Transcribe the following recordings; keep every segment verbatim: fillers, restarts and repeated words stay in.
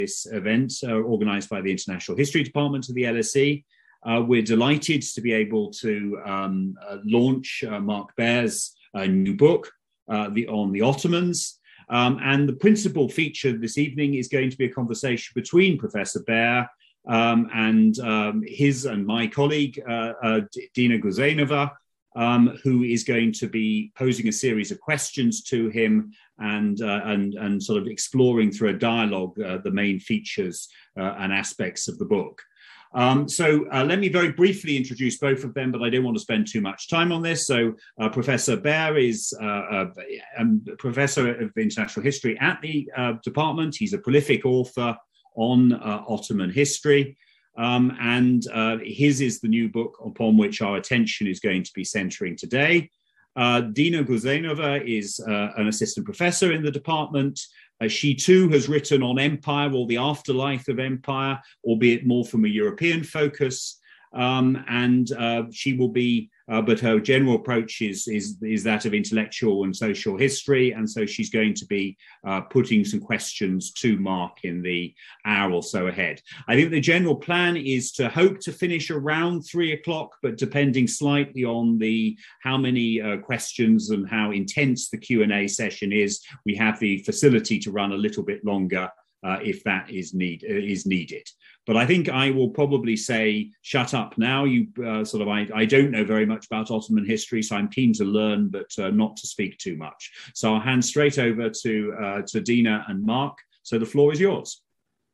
this event uh, organized by the International History Department of the L S E. Uh, we're delighted to be able to um, uh, launch uh, Mark Baer's uh, new book uh, the, on the Ottomans. Um, and the principal feature this evening is going to be a conversation between Professor Baer um, and um, his and my colleague, uh, uh, Dina Guzenova, um, who is going to be posing a series of questions to him and, uh, and, and sort of exploring through a dialogue uh, the main features uh, and aspects of the book. Um, so uh, let me very briefly introduce both of them, but I don't want to spend too much time on this. So uh, Professor Baer is uh, a, a Professor of International History at the uh, department. He's a prolific author on uh, Ottoman history. Um, and uh, his is the new book upon which our attention is going to be centering today. Uh, Dina Guzenova is uh, an assistant professor in the department. Uh, she too has written on empire or the afterlife of empire, albeit more from a European focus. Um, and uh, she will be, uh, but her general approach is, is, is that of intellectual and social history. And so she's going to be uh, putting some questions to Mark in the hour or so ahead. I think the general plan is to hope to finish around three o'clock, but depending slightly on the how many uh, questions and how intense the Q and A session is, we have the facility to run a little bit longer uh, if that is, need, uh, is needed. But I think I will probably say, shut up now. You uh, sort of, I, I don't know very much about Ottoman history, so I'm keen to learn, but uh, not to speak too much. So I'll hand straight over to, uh, to Dina and Mark. So the floor is yours.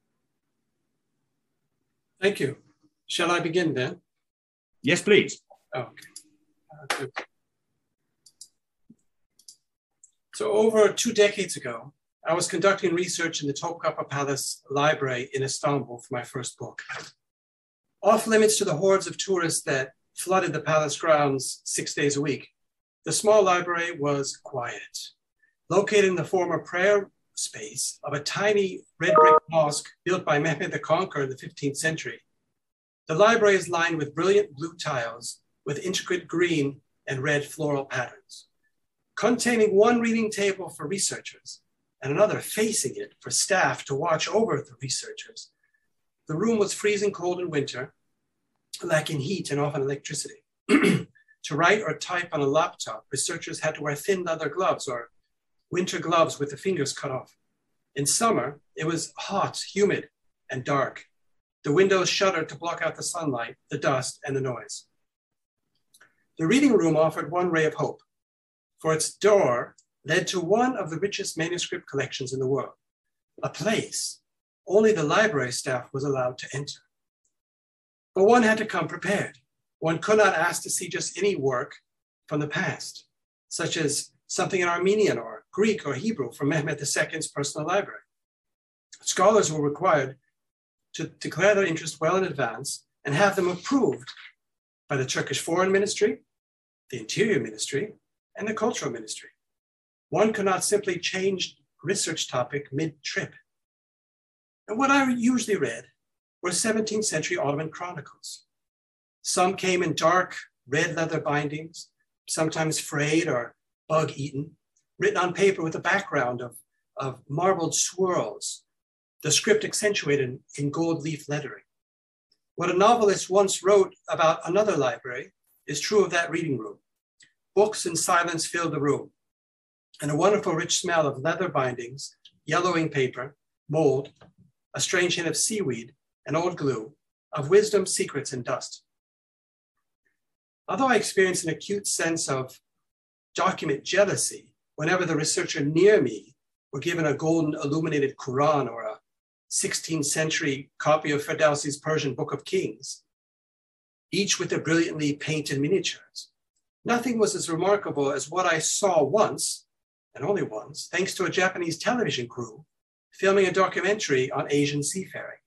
Thank you. Shall I begin then? Yes, please. Okay. Uh, so over two decades ago, I was conducting research in the Topkapı Palace Library in Istanbul for my first book. Off limits to the hordes of tourists that flooded the palace grounds six days a week, the small library was quiet. Located in the former prayer space of a tiny red brick mosque built by Mehmed the Conqueror in the fifteenth century, the library is lined with brilliant blue tiles with intricate green and red floral patterns. Containing one reading table for researchers and another facing it for staff to watch over the researchers, the room was freezing cold in winter, lacking heat and often electricity. To write or type on a laptop, researchers had to wear thin leather gloves or winter gloves with the fingers cut off. In summer, it was hot, humid, and dark. The windows shuttered to block out the sunlight, the dust, and the noise. The reading room offered one ray of hope, for its door led to one of the richest manuscript collections in the world, a place only the library staff was allowed to enter. But one had to come prepared. One could not ask to see just any work from the past, such as something in Armenian or Greek or Hebrew from Mehmed the Second's personal library. Scholars were required to declare their interest well in advance and have them approved by the Turkish Foreign Ministry, the Interior Ministry, and the Cultural Ministry. One could not simply change research topic mid-trip. And what I usually read were seventeenth century Ottoman chronicles. Some came in dark red leather bindings, sometimes frayed or bug-eaten, written on paper with a background of, of marbled swirls, the script accentuated in gold leaf lettering. What a novelist once wrote about another library is true of that reading room. Books and silence filled the room, and a wonderful rich smell of leather bindings, yellowing paper, mold, a strange hint of seaweed and old glue, of wisdom, secrets, and dust. Although I experienced an acute sense of document jealousy whenever the researcher near me were given a golden illuminated Quran or a sixteenth century copy of Ferdowsi's Persian Book of Kings, each with their brilliantly painted miniatures, nothing was as remarkable as what I saw once, and only once, thanks to a Japanese television crew filming a documentary on Asian seafaring.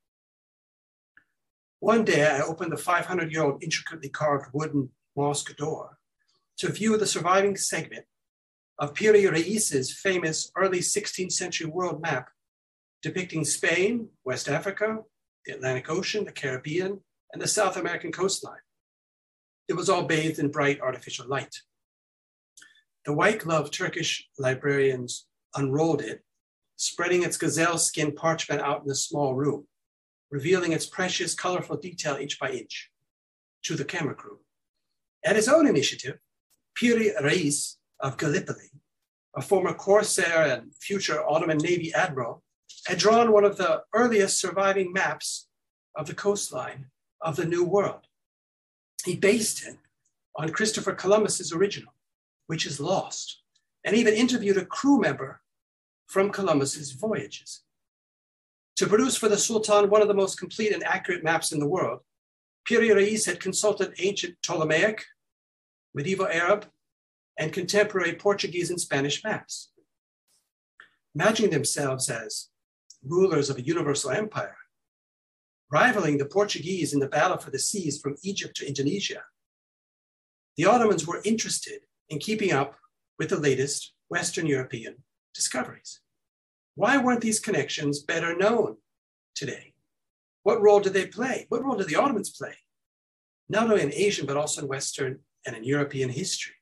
One day I opened the five hundred year old intricately carved wooden mosque door to view the surviving segment of Piri Reis's famous early sixteenth century world map depicting Spain, West Africa, the Atlantic Ocean, the Caribbean, and the South American coastline. It was all bathed in bright artificial light. The white-gloved Turkish librarians unrolled it, spreading its gazelle skin parchment out in a small room, revealing its precious, colorful detail inch by inch to the camera crew. At his own initiative, Piri Reis of Gallipoli, a former corsair and future Ottoman Navy admiral, had drawn one of the earliest surviving maps of the coastline of the New World. He based it on Christopher Columbus's original, which is lost, and even interviewed a crew member from Columbus's voyages. To produce for the Sultan one of the most complete and accurate maps in the world, Piri Reis had consulted ancient Ptolemaic, medieval Arab, and contemporary Portuguese and Spanish maps. Imagining themselves as rulers of a universal empire, rivaling the Portuguese in the battle for the seas from Egypt to Indonesia, the Ottomans were interested in keeping up with the latest Western European discoveries. Why weren't these connections better known today? What role did they play? What role did the Ottomans play? Not only in Asian, but also in Western and in European history.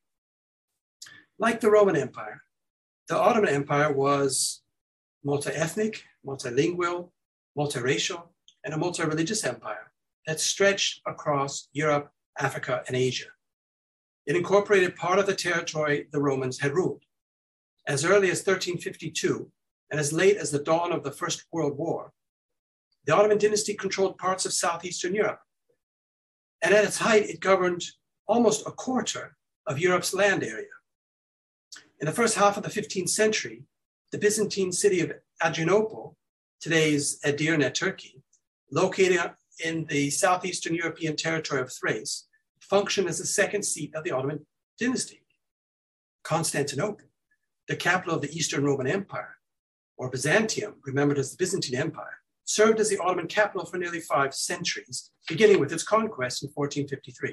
Like the Roman Empire, the Ottoman Empire was multi-ethnic, multilingual, multiracial, and a multi-religious empire that stretched across Europe, Africa, and Asia. It incorporated part of the territory the Romans had ruled. As early as thirteen fifty-two, and as late as the dawn of the First World War, the Ottoman dynasty controlled parts of Southeastern Europe. And at its height, it governed almost a quarter of Europe's land area. In the first half of the fifteenth century, the Byzantine city of Adrianople, today's Edirne, Turkey, located in the southeastern European territory of Thrace, functioned as the second seat of the Ottoman dynasty. Constantinople, the capital of the Eastern Roman Empire, or Byzantium, remembered as the Byzantine Empire, served as the Ottoman capital for nearly five centuries, beginning with its conquest in fourteen fifty-three.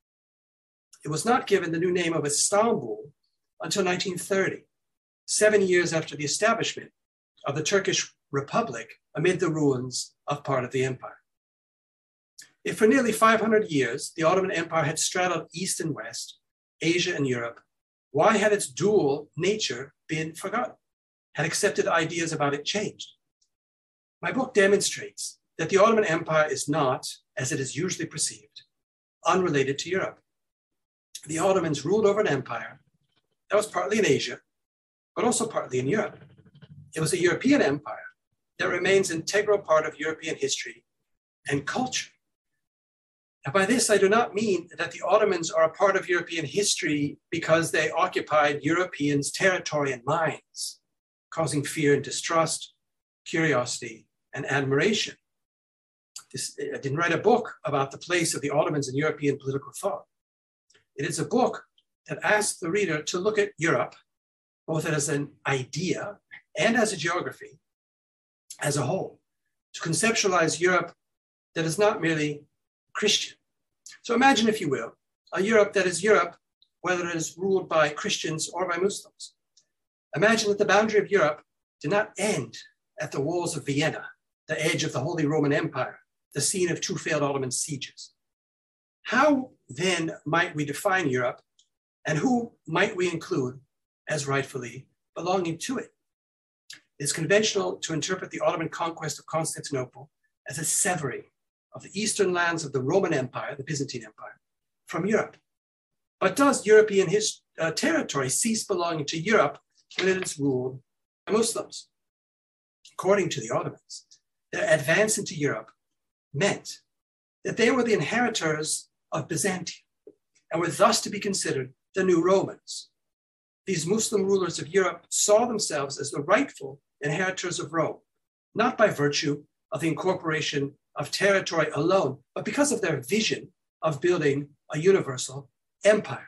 It was not given the new name of Istanbul until nineteen thirty, seven years after the establishment of the Turkish Republic amid the ruins of part of the empire. If for nearly five hundred years, the Ottoman Empire had straddled East and West, Asia and Europe, why had its dual nature been forgotten? Had accepted ideas about it changed? My book demonstrates that the Ottoman Empire is not, as it is usually perceived, unrelated to Europe. The Ottomans ruled over an empire that was partly in Asia, but also partly in Europe. It was a European empire that remains an integral part of European history and culture. And by this, I do not mean that the Ottomans are a part of European history because they occupied Europeans' territory and minds, causing fear and distrust, curiosity, and admiration. This, I didn't write a book about the place of the Ottomans in European political thought. It is a book that asks the reader to look at Europe, both as an idea and as a geography, as a whole, to conceptualize Europe that is not merely Christian. So imagine, if you will, a Europe that is Europe, whether it is ruled by Christians or by Muslims. Imagine that the boundary of Europe did not end at the walls of Vienna, the edge of the Holy Roman Empire, the scene of two failed Ottoman sieges. How then might we define Europe, and who might we include as rightfully belonging to it? It's conventional to interpret the Ottoman conquest of Constantinople as a severing of the eastern lands of the Roman Empire, the Byzantine Empire, from Europe. But does European his, uh, territory cease belonging to Europe when it is ruled by Muslims? According to the Ottomans, their advance into Europe meant that they were the inheritors of Byzantium and were thus to be considered the new Romans. These Muslim rulers of Europe saw themselves as the rightful inheritors of Rome, not by virtue of the incorporation of territory alone, but because of their vision of building a universal empire.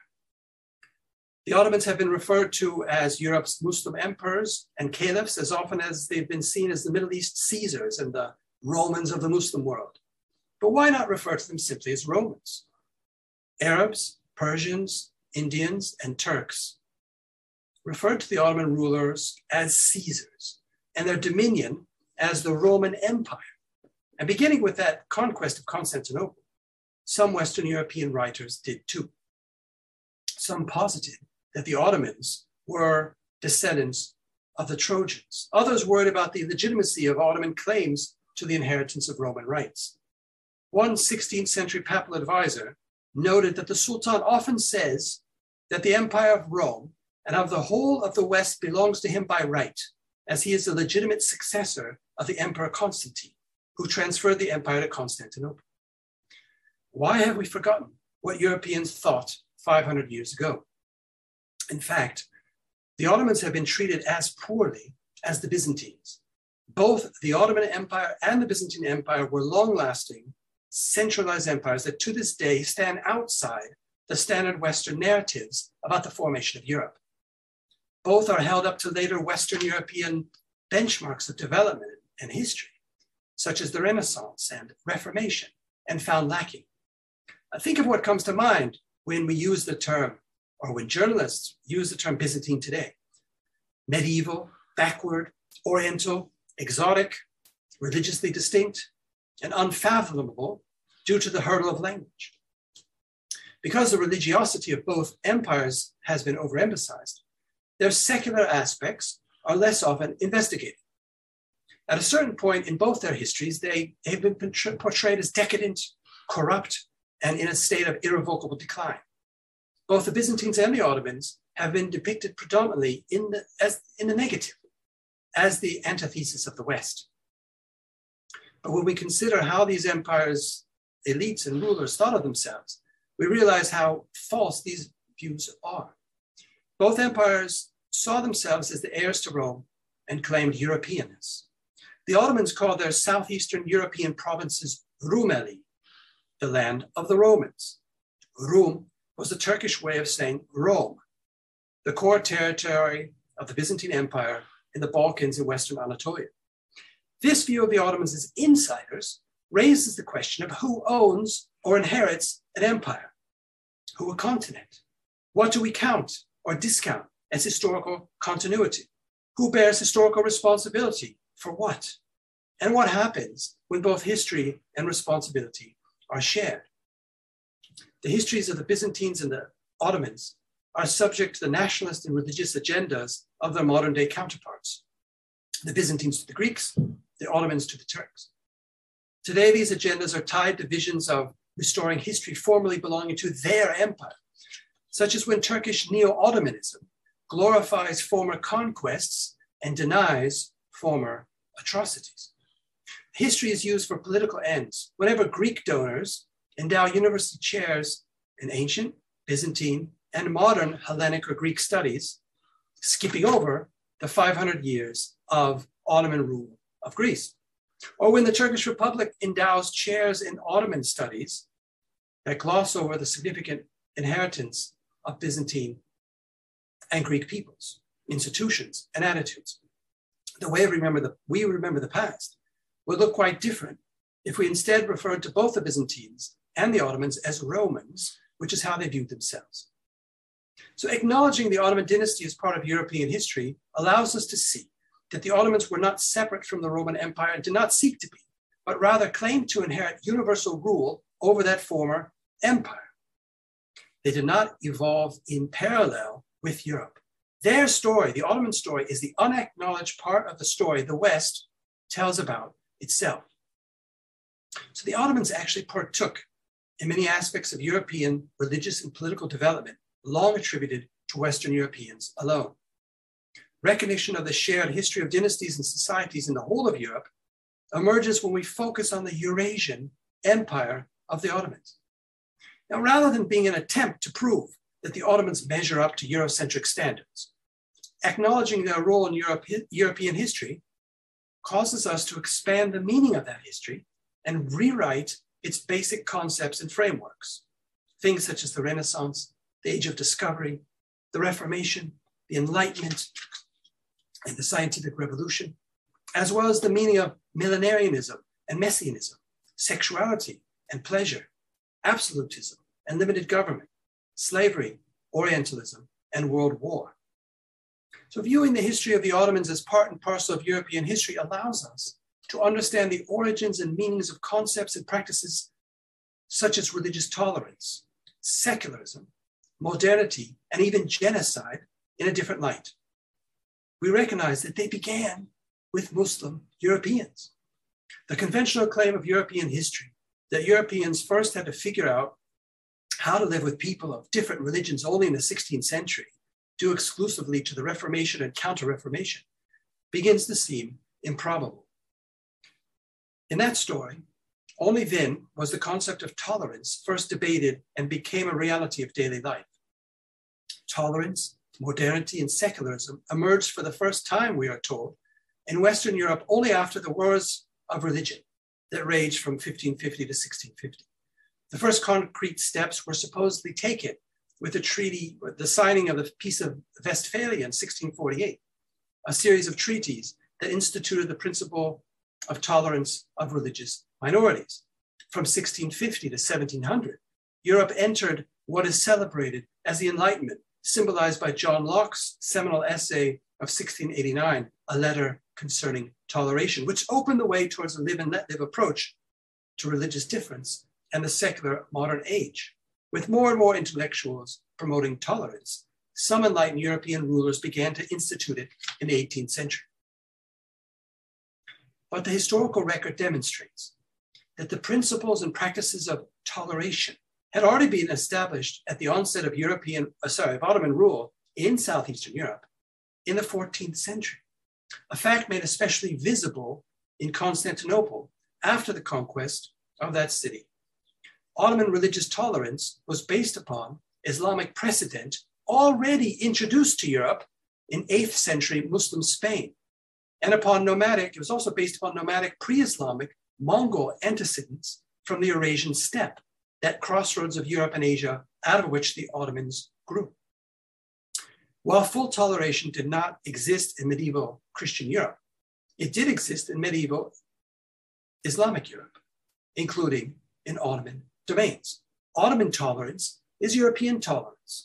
The Ottomans have been referred to as Europe's Muslim emperors and caliphs as often as they've been seen as the Middle East Caesars and the Romans of the Muslim world. But why not refer to them simply as Romans? Arabs, Persians, Indians, and Turks referred to the Ottoman rulers as Caesars and their dominion as the Roman Empire. And beginning with that conquest of Constantinople, some Western European writers did too. Some posited that the Ottomans were descendants of the Trojans. Others worried about the legitimacy of Ottoman claims to the inheritance of Roman rights. One sixteenth century papal advisor noted that the Sultan often says that the empire of Rome and of the whole of the West belongs to him by right, as he is the legitimate successor of the Emperor Constantine, who transferred the empire to Constantinople. Why have we forgotten what Europeans thought five hundred years ago? In fact, the Ottomans have been treated as poorly as the Byzantines. Both the Ottoman Empire and the Byzantine Empire were long-lasting, centralized empires that to this day stand outside the standard Western narratives about the formation of Europe. Both are held up to later Western European benchmarks of development and history, such as the Renaissance and Reformation, and found lacking. I think of what comes to mind when we use the term, or when journalists use the term Byzantine today. Medieval, backward, oriental, exotic, religiously distinct, and unfathomable due to the hurdle of language. Because the religiosity of both empires has been overemphasized, their secular aspects are less often investigated. At a certain point in both their histories, they have been portrayed as decadent, corrupt, and in a state of irrevocable decline. Both the Byzantines and the Ottomans have been depicted predominantly in the, as, in the negative, as the antithesis of the West. But when we consider how these empires, elites and rulers thought of themselves, we realize how false these views are. Both empires saw themselves as the heirs to Rome and claimed Europeanness. The Ottomans called their southeastern European provinces Rumeli, the land of the Romans. Rum was the Turkish way of saying Rome, the core territory of the Byzantine Empire in the Balkans and Western Anatolia. This view of the Ottomans as insiders raises the question of who owns or inherits an empire, who a continent. What do we count or discount as historical continuity? Who bears historical responsibility for what? And what happens when both history and responsibility are shared? The histories of the Byzantines and the Ottomans are subject to the nationalist and religious agendas of their modern day counterparts. The Byzantines to the Greeks, the Ottomans to the Turks. Today, these agendas are tied to visions of restoring history formerly belonging to their empire, such as when Turkish neo-Ottomanism glorifies former conquests and denies former atrocities. History is used for political ends. Whenever Greek donors endow university chairs in ancient, Byzantine, and modern Hellenic or Greek studies, skipping over the five hundred years of Ottoman rule of Greece. Or when the Turkish Republic endows chairs in Ottoman studies that gloss over the significant inheritance of Byzantine and Greek peoples, institutions, and attitudes. The way we remember the, we remember the past would look quite different if we instead referred to both the Byzantines and the Ottomans as Romans, which is how they viewed themselves. So acknowledging the Ottoman dynasty as part of European history allows us to see that the Ottomans were not separate from the Roman Empire and did not seek to be, but rather claimed to inherit universal rule over that former empire. They did not evolve in parallel with Europe. Their story, the Ottoman story, is the unacknowledged part of the story the West tells about itself. So the Ottomans actually partook in many aspects of European religious and political development, long attributed to Western Europeans alone. Recognition of the shared history of dynasties and societies in the whole of Europe emerges when we focus on the Eurasian empire of the Ottomans. Now, rather than being an attempt to prove that the Ottomans measure up to Eurocentric standards, acknowledging their role in Europe, European history causes us to expand the meaning of that history and rewrite its basic concepts and frameworks. Things such as the Renaissance, the Age of Discovery, the Reformation, the Enlightenment, and the Scientific Revolution, as well as the meaning of millenarianism and messianism, sexuality and pleasure, absolutism and limited government, slavery, Orientalism, and world war. So viewing the history of the Ottomans as part and parcel of European history allows us to understand the origins and meanings of concepts and practices such as religious tolerance, secularism, modernity, and even genocide in a different light. we recognize that they began with Muslim Europeans. The conventional claim of European history that Europeans first had to figure out how to live with people of different religions only in the sixteenth century, due exclusively to the Reformation and Counter-Reformation, begins to seem improbable. In that story, only then was the concept of tolerance first debated and became a reality of daily life. Tolerance, modernity, and secularism emerged for the first time, we are told, in Western Europe only after the wars of religion that raged from fifteen fifty to sixteen fifty. The first concrete steps were supposedly taken with the treaty, with the signing of the Peace of Westphalia in sixteen forty-eight, a series of treaties that instituted the principle of tolerance of religious minorities. From sixteen fifty to seventeen hundred, Europe entered what is celebrated as the Enlightenment, symbolized by John Locke's seminal essay of sixteen eighty-nine, A Letter Concerning Toleration, which opened the way towards a live and let live approach to religious difference and the secular modern age. With more and more intellectuals promoting tolerance, some enlightened European rulers began to institute it in the eighteenth century. But the historical record demonstrates that the principles and practices of toleration had already been established at the onset of European, uh, sorry, of Ottoman rule in Southeastern Europe in the fourteenth century, a fact made especially visible in Constantinople after the conquest of that city. Ottoman religious tolerance was based upon Islamic precedent already introduced to Europe in eighth century Muslim Spain, and upon nomadic, it was also based upon nomadic pre-Islamic Mongol antecedents from the Eurasian steppe, that crossroads of Europe and Asia out of which the Ottomans grew. While full toleration did not exist in medieval Christian Europe, it did exist in medieval Islamic Europe, including in Ottoman domains. Ottoman tolerance is European tolerance.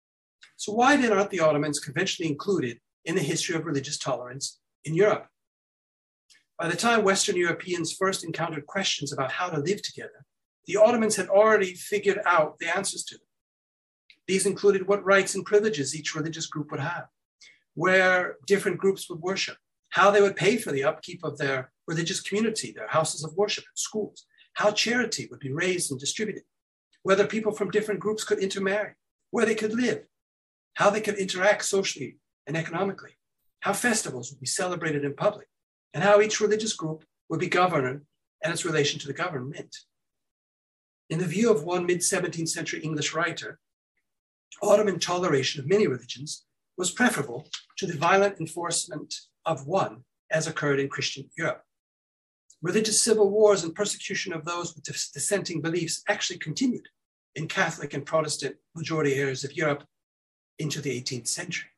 So why then aren't the Ottomans conventionally included in the history of religious tolerance in Europe? By the time Western Europeans first encountered questions about how to live together, the Ottomans had already figured out the answers to them. These included what rights and privileges each religious group would have, where different groups would worship, how they would pay for the upkeep of their religious community, their houses of worship and schools, how charity would be raised and distributed, whether people from different groups could intermarry, where they could live, how they could interact socially and economically, how festivals would be celebrated in public, and how each religious group would be governed and its relation to the government. In the view of one mid-seventeenth century English writer, Ottoman toleration of many religions was preferable to the violent enforcement of one as occurred in Christian Europe. Religious civil wars and persecution of those with dissenting beliefs actually continued in Catholic and Protestant majority areas of Europe into the eighteenth century.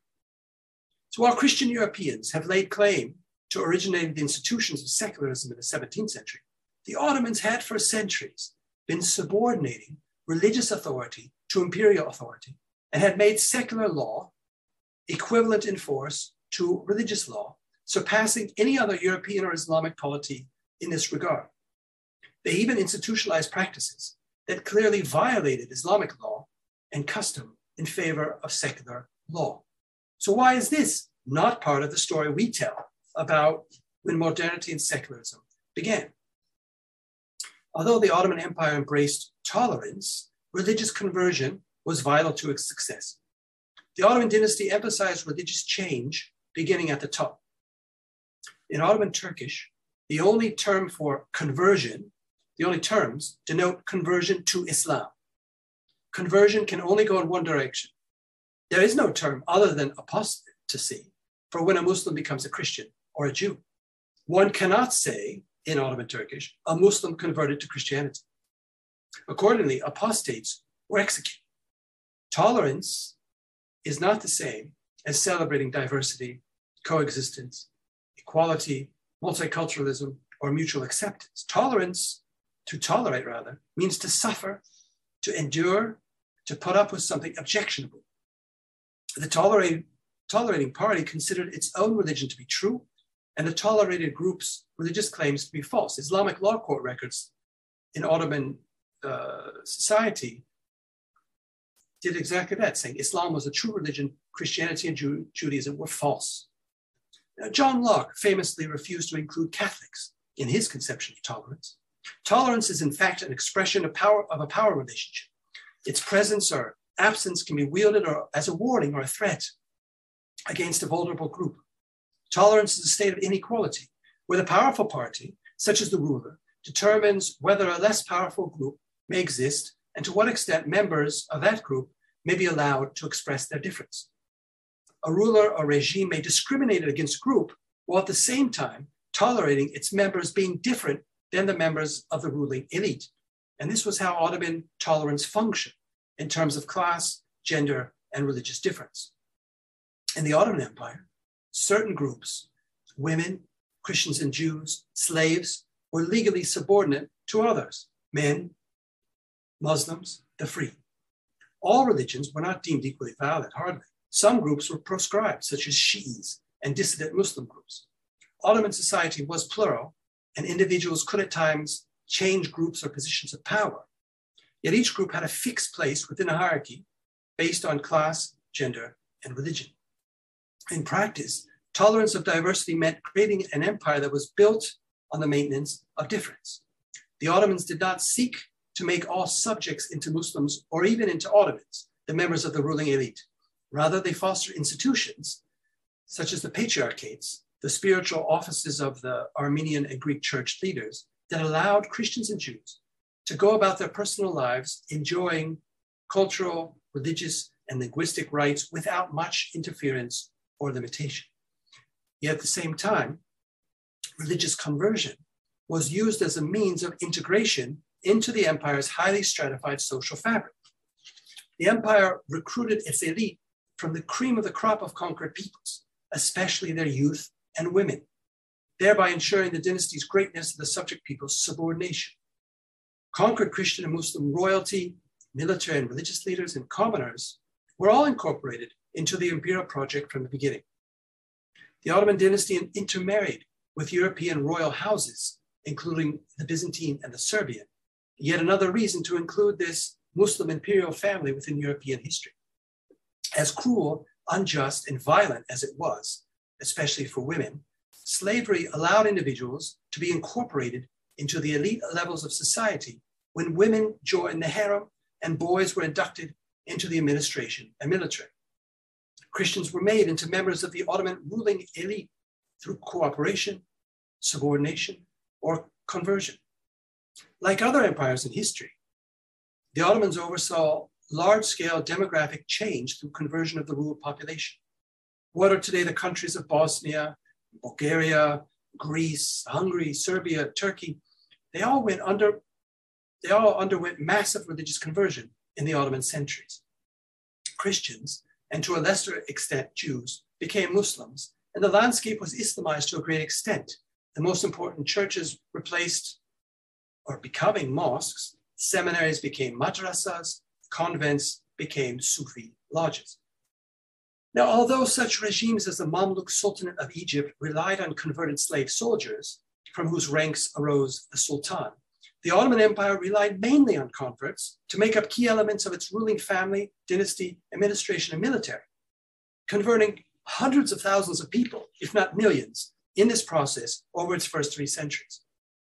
So while Christian Europeans have laid claim to originating the institutions of secularism in the seventeenth century, the Ottomans had for centuries been subordinating religious authority to imperial authority and had made secular law equivalent in force to religious law, surpassing any other European or Islamic polity in this regard. They even institutionalized practices that clearly violated Islamic law and custom in favor of secular law. So why is this not part of the story we tell about when modernity and secularism began? Although the Ottoman Empire embraced tolerance, religious conversion was vital to its success. The Ottoman dynasty emphasized religious change beginning at the top. In Ottoman Turkish, the only term for conversion, the only terms denote conversion to Islam. Conversion can only go in one direction. There is no term other than apostasy for when a Muslim becomes a Christian or a Jew. One cannot say in Ottoman Turkish, a Muslim converted to Christianity. Accordingly, apostates were executed. Tolerance is not the same as celebrating diversity, coexistence, equality, multiculturalism, or mutual acceptance. Tolerance, to tolerate rather, means to suffer, to endure, to put up with something objectionable. The tolerate, tolerating party considered its own religion to be true and the tolerated group's religious claims to be false. Islamic law court records in Ottoman uh, society did exactly that, saying Islam was a true religion, Christianity and Ju- Judaism were false. Now, John Locke famously refused to include Catholics in his conception of tolerance. Tolerance is in fact an expression of, power, of a power relationship. Its presence or absence can be wielded or as a warning or a threat against a vulnerable group. Tolerance is a state of inequality, where the powerful party, such as the ruler, determines whether a less powerful group may exist and to what extent members of that group may be allowed to express their difference. A ruler or regime may discriminate against a group while at the same time tolerating its members being different than the members of the ruling elite. And this was how Ottoman tolerance functioned in terms of class, gender, and religious difference. In the Ottoman Empire, certain groups, women, Christians and Jews, slaves, were legally subordinate to others, men, Muslims, the free. All religions were not deemed equally valid, hardly. Some groups were proscribed, such as Shi'is and dissident Muslim groups. Ottoman society was plural, and individuals could at times change groups or positions of power. Yet each group had a fixed place within a hierarchy based on class, gender, and religion. In practice, tolerance of diversity meant creating an empire that was built on the maintenance of difference. The Ottomans did not seek to make all subjects into Muslims or even into Ottomans, the members of the ruling elite. Rather, they fostered institutions such as the patriarchates, the spiritual offices of the Armenian and Greek church leaders, that allowed Christians and Jews to go about their personal lives enjoying cultural, religious, and linguistic rights without much interference or limitation. Yet at the same time, religious conversion was used as a means of integration into the empire's highly stratified social fabric. The empire recruited its elite from the cream of the crop of conquered peoples, especially their youth and women, thereby ensuring the dynasty's greatness and the subject people's subordination. Conquered Christian and Muslim royalty, military and religious leaders, and commoners were all incorporated into the imperial project from the beginning. The Ottoman dynasty intermarried with European royal houses, including the Byzantine and the Serbian, yet another reason to include this Muslim imperial family within European history. As cruel, unjust, and violent as it was, especially for women, slavery allowed individuals to be incorporated into the elite levels of society when women joined the harem and boys were inducted into the administration and military. Christians were made into members of the Ottoman ruling elite through cooperation, subordination, or conversion. Like other empires in history, the Ottomans oversaw large-scale demographic change through conversion of the ruled population. What are today the countries of Bosnia, Bulgaria, Greece, Hungary, Serbia, Turkey? They all went under, they all underwent massive religious conversion in the Ottoman centuries. Christians, and to a lesser extent Jews, became Muslims, and the landscape was Islamized to a great extent. The most important churches replaced or becoming mosques, seminaries became madrasas, convents became Sufi lodges. Now, although such regimes as the Mamluk Sultanate of Egypt relied on converted slave soldiers, from whose ranks arose the Sultan, the Ottoman Empire relied mainly on converts to make up key elements of its ruling family, dynasty, administration, and military, converting hundreds of thousands of people, if not millions, in this process over its first three centuries.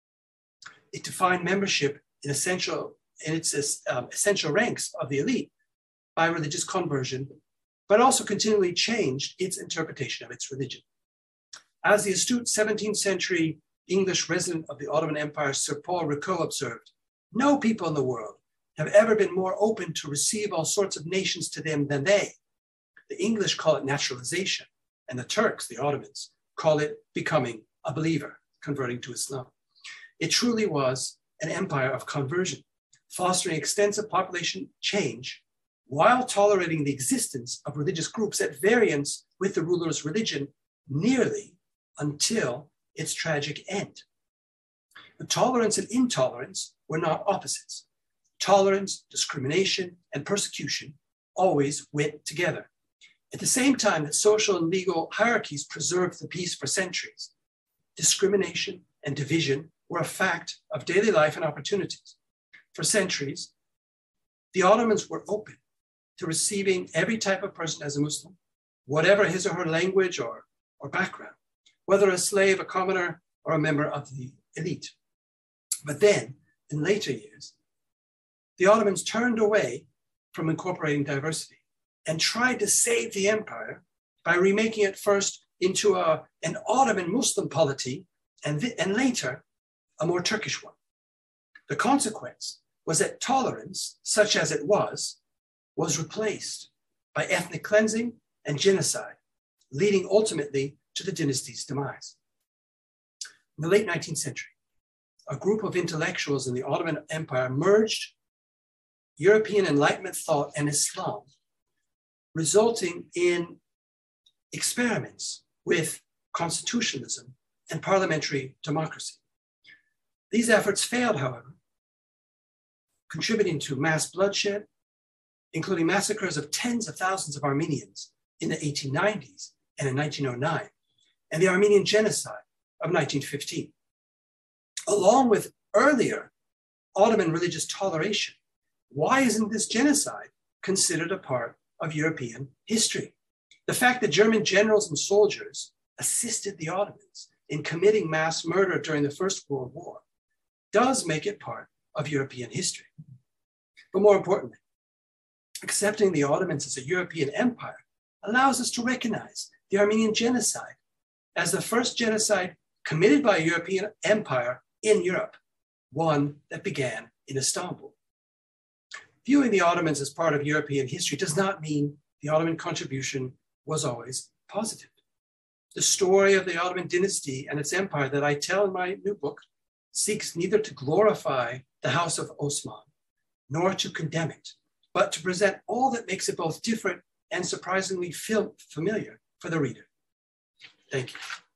It defined membership in essential in its um, essential ranks of the elite by religious conversion, but also continually changed its interpretation of its religion. As the astute seventeenth century English resident of the Ottoman Empire, Sir Paul Ricoeur, observed, no people in the world have ever been more open to receive all sorts of nations to them than they. The English call it naturalization, and the Turks, the Ottomans, call it becoming a believer, converting to Islam. It truly was an empire of conversion, fostering extensive population change while tolerating the existence of religious groups at variance with the ruler's religion nearly until its tragic end. The tolerance and intolerance were not opposites. Tolerance, discrimination, and persecution always went together. At the same time that social and legal hierarchies preserved the peace for centuries, discrimination and division were a fact of daily life and opportunities. For centuries, the Ottomans were open to receiving every type of person as a Muslim, whatever his or her language or, or background. whether a slave, a commoner, or a member of the elite. But then, in later years, the Ottomans turned away from incorporating diversity and tried to save the empire by remaking it first into a, an Ottoman Muslim polity and, and later a more Turkish one. The consequence was that tolerance, such as it was, was replaced by ethnic cleansing and genocide, leading ultimately to the dynasty's demise. In the late nineteenth century, a group of intellectuals in the Ottoman Empire merged European Enlightenment thought and Islam, resulting in experiments with constitutionalism and parliamentary democracy. These efforts failed, however, contributing to mass bloodshed, including massacres of tens of thousands of Armenians in the eighteen nineties and in nineteen oh nine, and the Armenian genocide of nineteen fifteen. Along with earlier Ottoman religious toleration, why isn't this genocide considered a part of European history? The fact that German generals and soldiers assisted the Ottomans in committing mass murder during the First World War does make it part of European history. But more importantly, accepting the Ottomans as a European empire allows us to recognize the Armenian genocide as the first genocide committed by a European empire in Europe, one that began in Istanbul. Viewing the Ottomans as part of European history does not mean the Ottoman contribution was always positive. The story of the Ottoman dynasty and its empire that I tell in my new book seeks neither to glorify the House of Osman nor to condemn it, but to present all that makes it both different and surprisingly familiar for the reader. Thank you.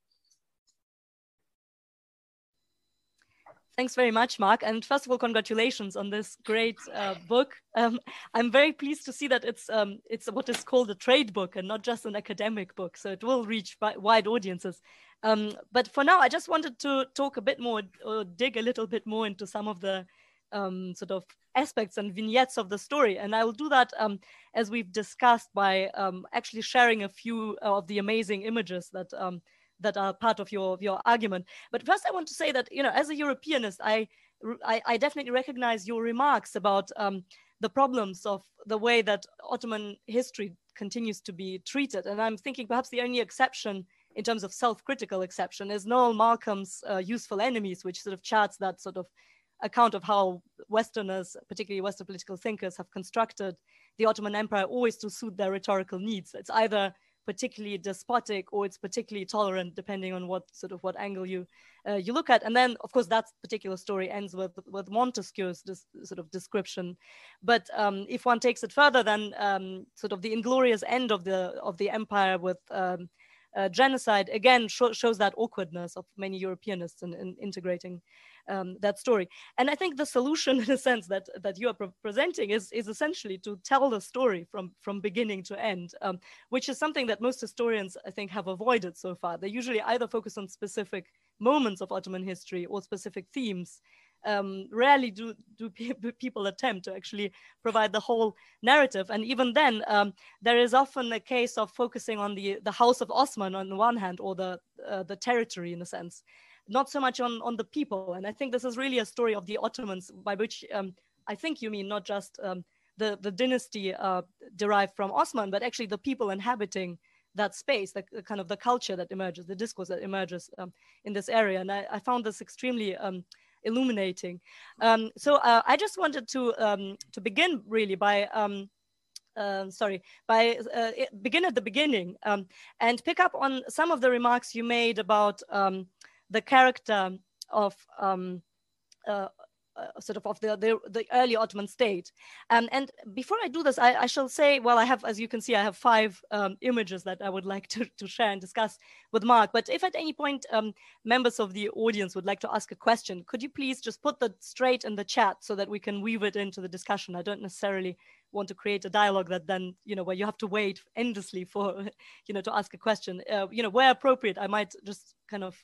Thanks very much, Mark. And first of all, congratulations on this great uh, book. Um, I'm very pleased to see that it's um, it's what is called a trade book and not just an academic book. So it will reach wide audiences. Um, but for now, I just wanted to talk a bit more, or dig a little bit more into some of the um, sort of aspects and vignettes of the story. And I will do that um, as we've discussed by um, actually sharing a few of the amazing images that um, that are part of your, of your argument. But first I want to say that, you know, as a Europeanist, I, I, I definitely recognize your remarks about um, the problems of the way that Ottoman history continues to be treated. And I'm thinking perhaps the only exception in terms of self-critical exception is Noel Malcolm's uh, Useful Enemies, which sort of charts that sort of account of how Westerners, particularly Western political thinkers, have constructed the Ottoman Empire always to suit their rhetorical needs. It's either particularly despotic or it's particularly tolerant, depending on what sort of what angle you uh, you look at. And then, of course, that particular story ends with with Montesquieu's this sort of description. But um, if one takes it further, then um, sort of the inglorious end of the of the empire with um, uh, genocide again sh shows that awkwardness of many Europeanists in, in integrating um, that story. And I think the solution, in a sense, that that you are pre presenting is is essentially to tell the story from from beginning to end, um, which is something that most historians, I think, have avoided so far. They usually either focus on specific moments of Ottoman history or specific themes. Um, rarely do do pe people attempt to actually provide the whole narrative, and even then, um, there is often a case of focusing on the the House of Osman on the one hand, or the uh, the territory in a sense, not so much on on the people. And I think this is really a story of the Ottomans, by which um, I think you mean not just um, the the dynasty uh, derived from Osman, but actually the people inhabiting that space, the, the kind of the culture that emerges, the discourse that emerges um, in this area. And I, I found this extremely um, illuminating. Um, so uh, I just wanted to um, to begin really by, um, uh, sorry, by uh, begin at the beginning um, and pick up on some of the remarks you made about um, the character of um, uh, uh, sort of of the, the, the early Ottoman state. Um, and before I do this, I, I shall say, well, I have, as you can see, I have five um, images that I would like to, to share and discuss with Mark. But if at any point um, members of the audience would like to ask a question, could you please just put that straight in the chat so that we can weave it into the discussion? I don't necessarily want to create a dialogue that then, you know, where you have to wait endlessly for, you know, to ask a question. Uh, you know, where appropriate, I might just kind of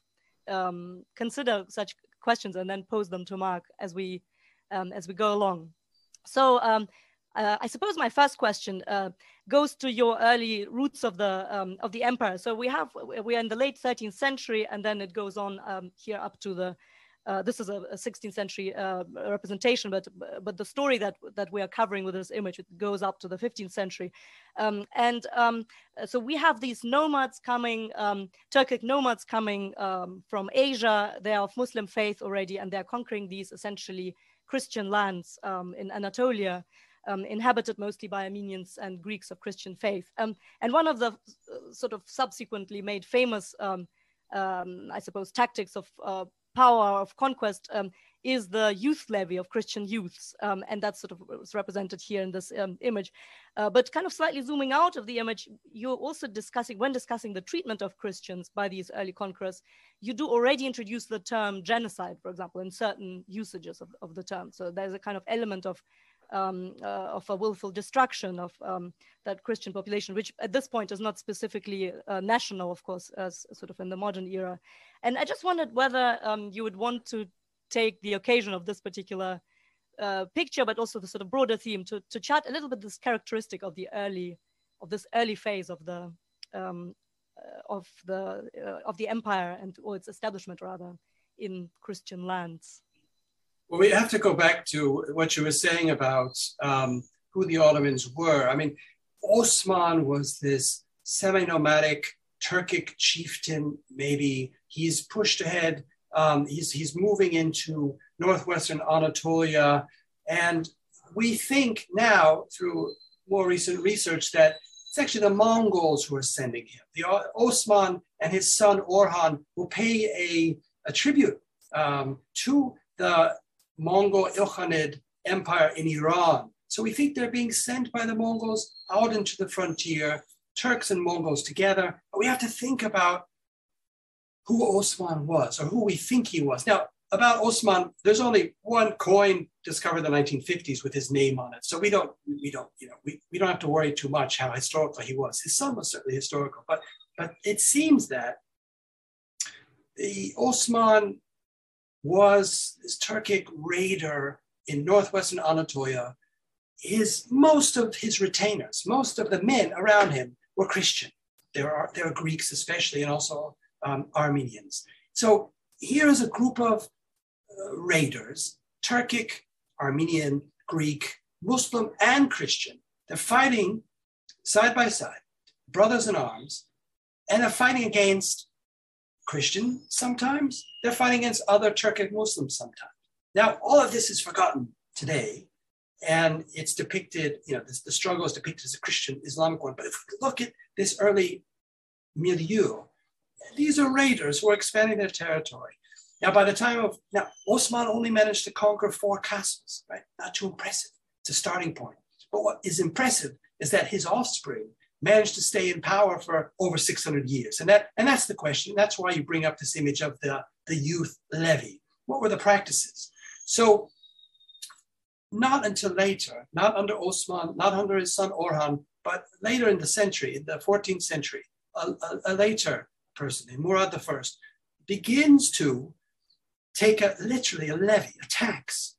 um, consider such questions and then pose them to Mark as we um, as we go along. So um, uh, I suppose my first question uh, goes to your early roots of the um, of the empire. So we have we are in the late thirteenth century, and then it goes on um, here up to the. Uh, this is a, a sixteenth century uh, representation, but but the story that that we are covering with this image, it goes up to the fifteenth century, um, and um, so we have these nomads coming, um, Turkic nomads coming um, from Asia. They are of Muslim faith already, and they are conquering these essentially Christian lands um, in Anatolia, um, inhabited mostly by Armenians and Greeks of Christian faith. Um, and one of the uh, sort of subsequently made famous, um, um, I suppose, tactics of uh, power of conquest um, is the youth levy of Christian youths. Um, and that's sort of was represented here in this um, image. Uh, but kind of slightly zooming out of the image, you're also discussing, when discussing the treatment of Christians by these early conquerors, you do already introduce the term genocide, for example, in certain usages of, of the term. So there's a kind of element of Um, uh, of a willful destruction of um, that Christian population, which at this point is not specifically uh, national, of course, as sort of in the modern era. And I just wondered whether um, you would want to take the occasion of this particular uh, picture, but also the sort of broader theme, to, to chart a little bit this characteristic of the early, of this early phase of the um, uh, of the uh, of the empire and or its establishment rather in Christian lands. Well, we have to go back to what you were saying about um, who the Ottomans were. I mean, Osman was this semi-nomadic Turkic chieftain, maybe. He's pushed ahead. Um, he's, he's moving into northwestern Anatolia. And we think now, through more recent research, that it's actually the Mongols who are sending him. The Osman and his son Orhan will pay a, a tribute um, to the Mongol Ilkhanid Empire in Iran. So we think they're being sent by the Mongols out into the frontier, Turks and Mongols together. But we have to think about who Osman was, or who we think he was. Now, about Osman, there's only one coin discovered in the nineteen fifties with his name on it. So we don't, we don't, you know, we, we don't have to worry too much how historical he was. His son was certainly historical, but, but it seems that the Osman was this Turkic raider in northwestern Anatolia. His, most of his retainers, most of the men around him were Christian. There are, there are Greeks especially, and also um, Armenians. So here is a group of uh, raiders, Turkic, Armenian, Greek, Muslim, and Christian. They're fighting side by side, brothers in arms, and they're fighting against Christian sometimes. They're fighting against other Turkic Muslims sometimes. Now, all of this is forgotten today, and it's depicted, you know, this, the struggle is depicted as a Christian Islamic one. But if we look at this early milieu, these are raiders who are expanding their territory. Now, by the time of, now, Osman only managed to conquer four castles, right? Not too impressive. It's a starting point. But what is impressive is that his offspring managed to stay in power for over six hundred years. And that and that's the question. That's why you bring up this image of the, the youth levy. What were the practices? So not until later, not under Osman, not under his son Orhan, but later in the century, in the fourteenth century, a, a, a later person, Murad the First, begins to take a, literally a levy, a tax,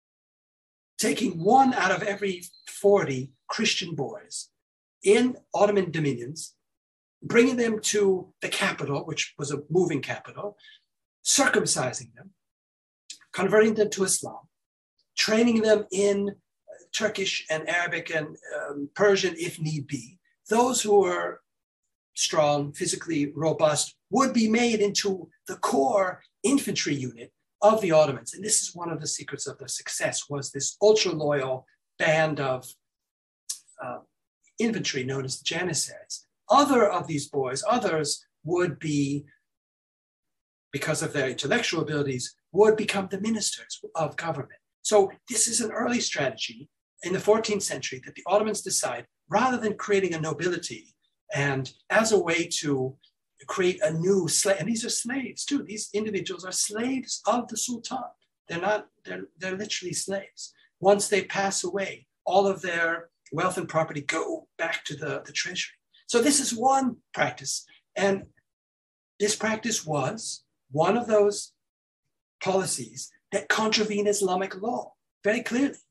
taking one out of every forty Christian boys in Ottoman dominions, bringing them to the capital, which was a moving capital, circumcising them, converting them to Islam, training them in Turkish and Arabic and um, Persian if need be. Those who were strong, physically robust, would be made into the core infantry unit of the Ottomans. And this is one of the secrets of their success, was this ultra-loyal band of uh, infantry known as the Janissaries. Other of these boys, others would be, because of their intellectual abilities, would become the ministers of government. So this is an early strategy in the fourteenth century that the Ottomans decide, rather than creating a nobility and as a way to create a new slave, and these are slaves too, these individuals are slaves of the Sultan. They're not, they're, they're literally slaves. Once they pass away, all of their wealth and property go back to the, the treasury. So this is one practice. And this practice was one of those policies that contravene Islamic law very clearly.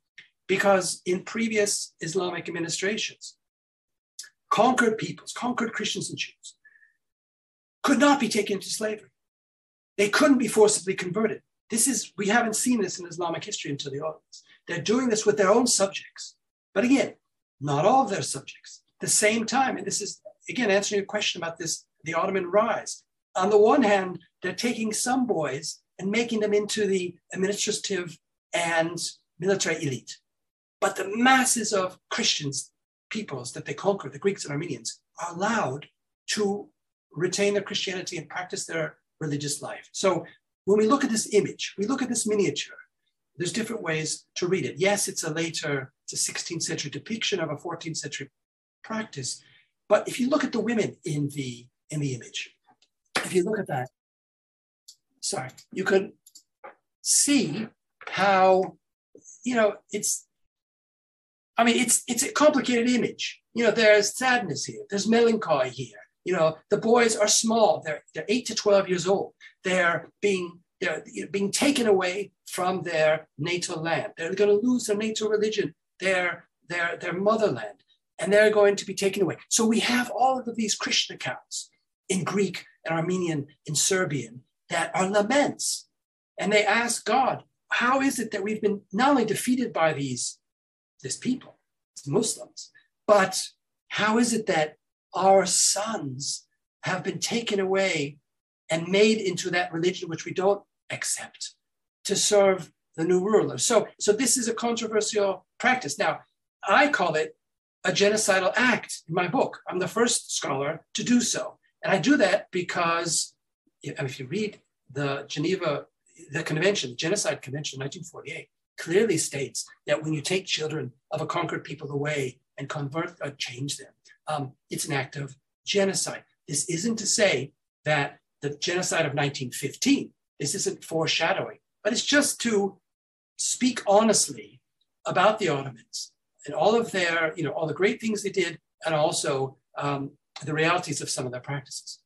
because in previous Islamic administrations, conquered peoples, conquered Christians and Jews, could not be taken into slavery. They couldn't be forcibly converted. This is, we haven't seen this in Islamic history until the Ottomans. They're doing this with their own subjects. But again, not all of their subjects. At the same time, and this is, again, answering your question about this, the Ottoman rise. On the one hand, they're taking some boys and making them into the administrative and military elite. But the masses of Christians, peoples that they conquered, the Greeks and Armenians, are allowed to retain their Christianity and practice their religious life. So when we look at this image, we look at this miniature, there's different ways to read it. Yes, it's a later, it's a sixteenth century depiction of a fourteenth century practice. But if you look at the women in the, in the image, if you look at that, sorry, you can see how, you know, it's, I mean, it's, it's a complicated image. You know, there's sadness here, there's melancholy here. You know, the boys are small, they're, they're eight to twelve years old. They're being, they're being taken away from their natal land. They're going to lose their natal religion, their, their, their motherland, and they're going to be taken away. So we have all of these Christian accounts in Greek and Armenian and Serbian that are laments. And they ask God, how is it that we've been not only defeated by these, this people, these Muslims, but how is it that our sons have been taken away and made into that religion which we don't accept to serve the new ruler? So, so this is a controversial practice. Now, I call it a genocidal act in my book. I'm the first scholar to do so. And I do that because if you read the Geneva, the convention, the Genocide Convention of nineteen forty-eight, clearly states that when you take children of a conquered people away and convert or change them, um, it's an act of genocide. This isn't to say that the genocide of nineteen fifteen, this isn't foreshadowing, but it's just to speak honestly about the Ottomans and all of their, you know, all the great things they did, and also um, the realities of some of their practices.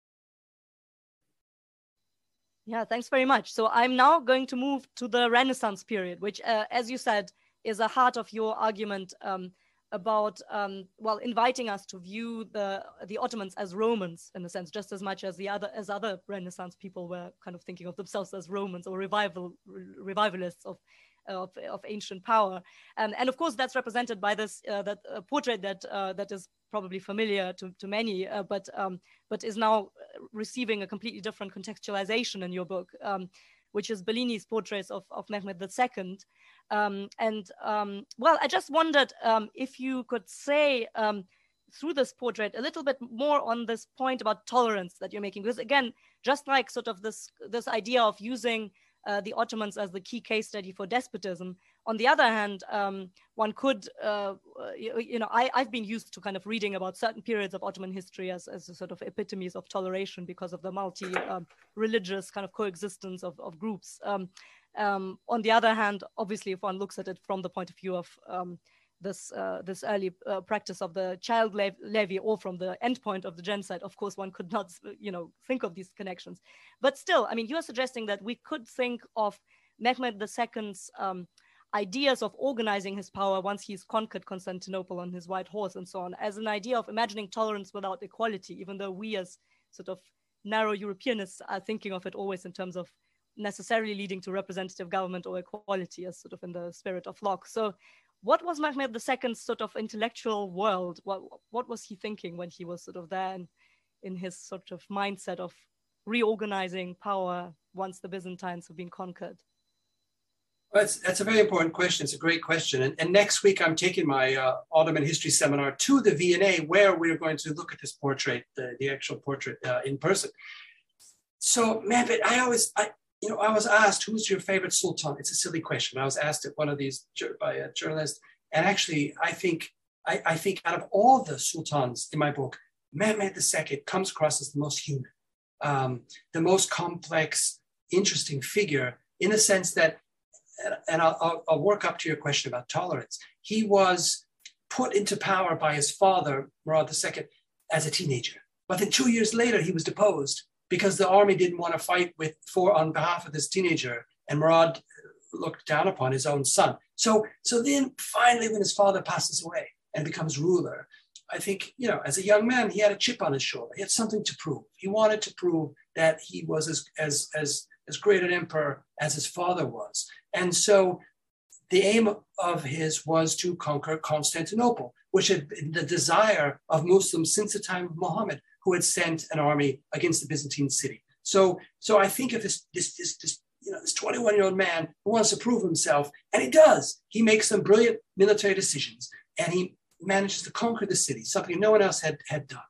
Yeah, thanks very much. So I'm now going to move to the Renaissance period, which, uh, as you said, is the heart of your argument um, about, um, well, inviting us to view the the Ottomans as Romans, in a sense, just as much as the other as other Renaissance people were kind of thinking of themselves as Romans or revival revivalists of of, of ancient power. Um, and of course, that's represented by this uh, that uh, portrait that uh, that is probably familiar to, to many, uh, but um, but is now receiving a completely different contextualization in your book, um, which is Bellini's portraits of, of Mehmed the Second. Um, and um, well, I just wondered um, if you could say um, through this portrait a little bit more on this point about tolerance that you're making, because again, just like sort of this this idea of using uh, the Ottomans as the key case study for despotism, on the other hand, um, one could, uh, you, you know, I, I've been used to kind of reading about certain periods of Ottoman history as, as a sort of epitomes of toleration because of the multi-religious um, kind of coexistence of, of groups. Um, um, on the other hand, obviously, if one looks at it from the point of view of um, this uh, this early uh, practice of the child levy, or from the endpoint of the genocide, of course, one could not, you know, think of these connections. But still, I mean, you are suggesting that we could think of Mehmed the Second's um, ideas of organizing his power once he's conquered Constantinople on his white horse and so on, as an idea of imagining tolerance without equality, even though we as sort of narrow Europeanists are thinking of it always in terms of necessarily leading to representative government or equality, as sort of in the spirit of Locke. So what was Mehmed the Second's sort of intellectual world? What, what was he thinking when he was sort of there in, in his sort of mindset of reorganizing power once the Byzantines have been conquered? Well, that's, that's a very important question. It's a great question. And, and next week, I'm taking my uh, Ottoman history seminar to the V N A, where we're going to look at this portrait, the, the actual portrait uh, in person. So, Mehmed, I always, I, you know, I was asked, who's your favorite sultan? It's a silly question. I was asked at one of these by a journalist. And actually, I think, I, I think out of all the sultans in my book, Mehmed the Second comes across as the most human, um, the most complex, interesting figure, in the sense that, and I'll, I'll work up to your question about tolerance. He was put into power by his father, Murad the Second, as a teenager. But then two years later, he was deposed because the army didn't want to fight with for on behalf of this teenager. And Murad looked down upon his own son. So, so then finally, when his father passes away and becomes ruler, I think, you know, as a young man, he had a chip on his shoulder. He had something to prove. He wanted to prove that he was as, as, as, as great an emperor as his father was. And so the aim of his was to conquer Constantinople, which had been the desire of Muslims since the time of Muhammad, who had sent an army against the Byzantine city. So, so I think of this, this, this, this, you know, this twenty-one-year-old man who wants to prove himself, and he does. He makes some brilliant military decisions, and he manages to conquer the city, something no one else had, had done.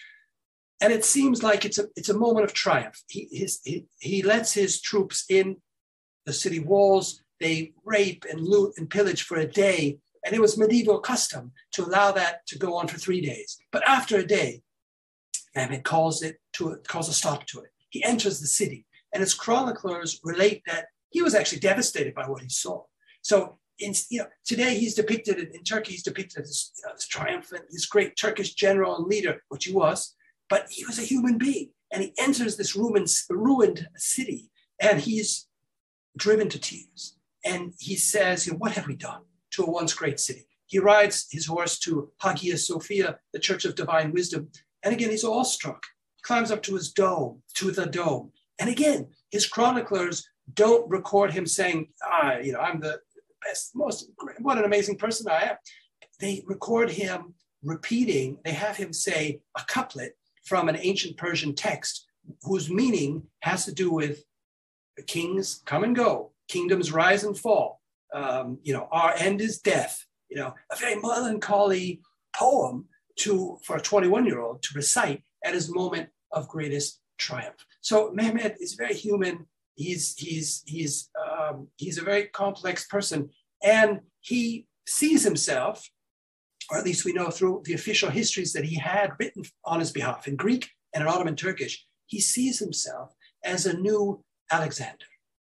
And it seems like it's a, it's a moment of triumph. He, his, he, he lets his troops in the city walls. They rape and loot and pillage for a day. And it was medieval custom to allow that to go on for three days. But after a day, Mehmed calls it to calls a stop to it. He enters the city, and his chroniclers relate that he was actually devastated by what he saw. So, in, you know, today he's depicted in Turkey. He's depicted as, you know, as triumphant, this great Turkish general and leader, which he was. But he was a human being, and he enters this ruined, ruined city, and he's driven to tears. And he says, you know, what have we done to a once great city? He rides his horse to Hagia Sophia, the Church of Divine Wisdom. And again, he's awestruck. He climbs up to his dome, to the dome. And again, his chroniclers don't record him saying, ah, you know, I'm the best, most, what an amazing person I am. They record him repeating, they have him say a couplet from an ancient Persian text whose meaning has to do with kings come and go, kingdoms rise and fall. Um, you know, our end is death. You know, a very melancholy poem to for a twenty-one-year-old to recite at his moment of greatest triumph. So Mehmed is very human. He's he's he's um, he's a very complex person, and he sees himself, or at least we know through the official histories that he had written on his behalf in Greek and in Ottoman Turkish, he sees himself as a new Alexander.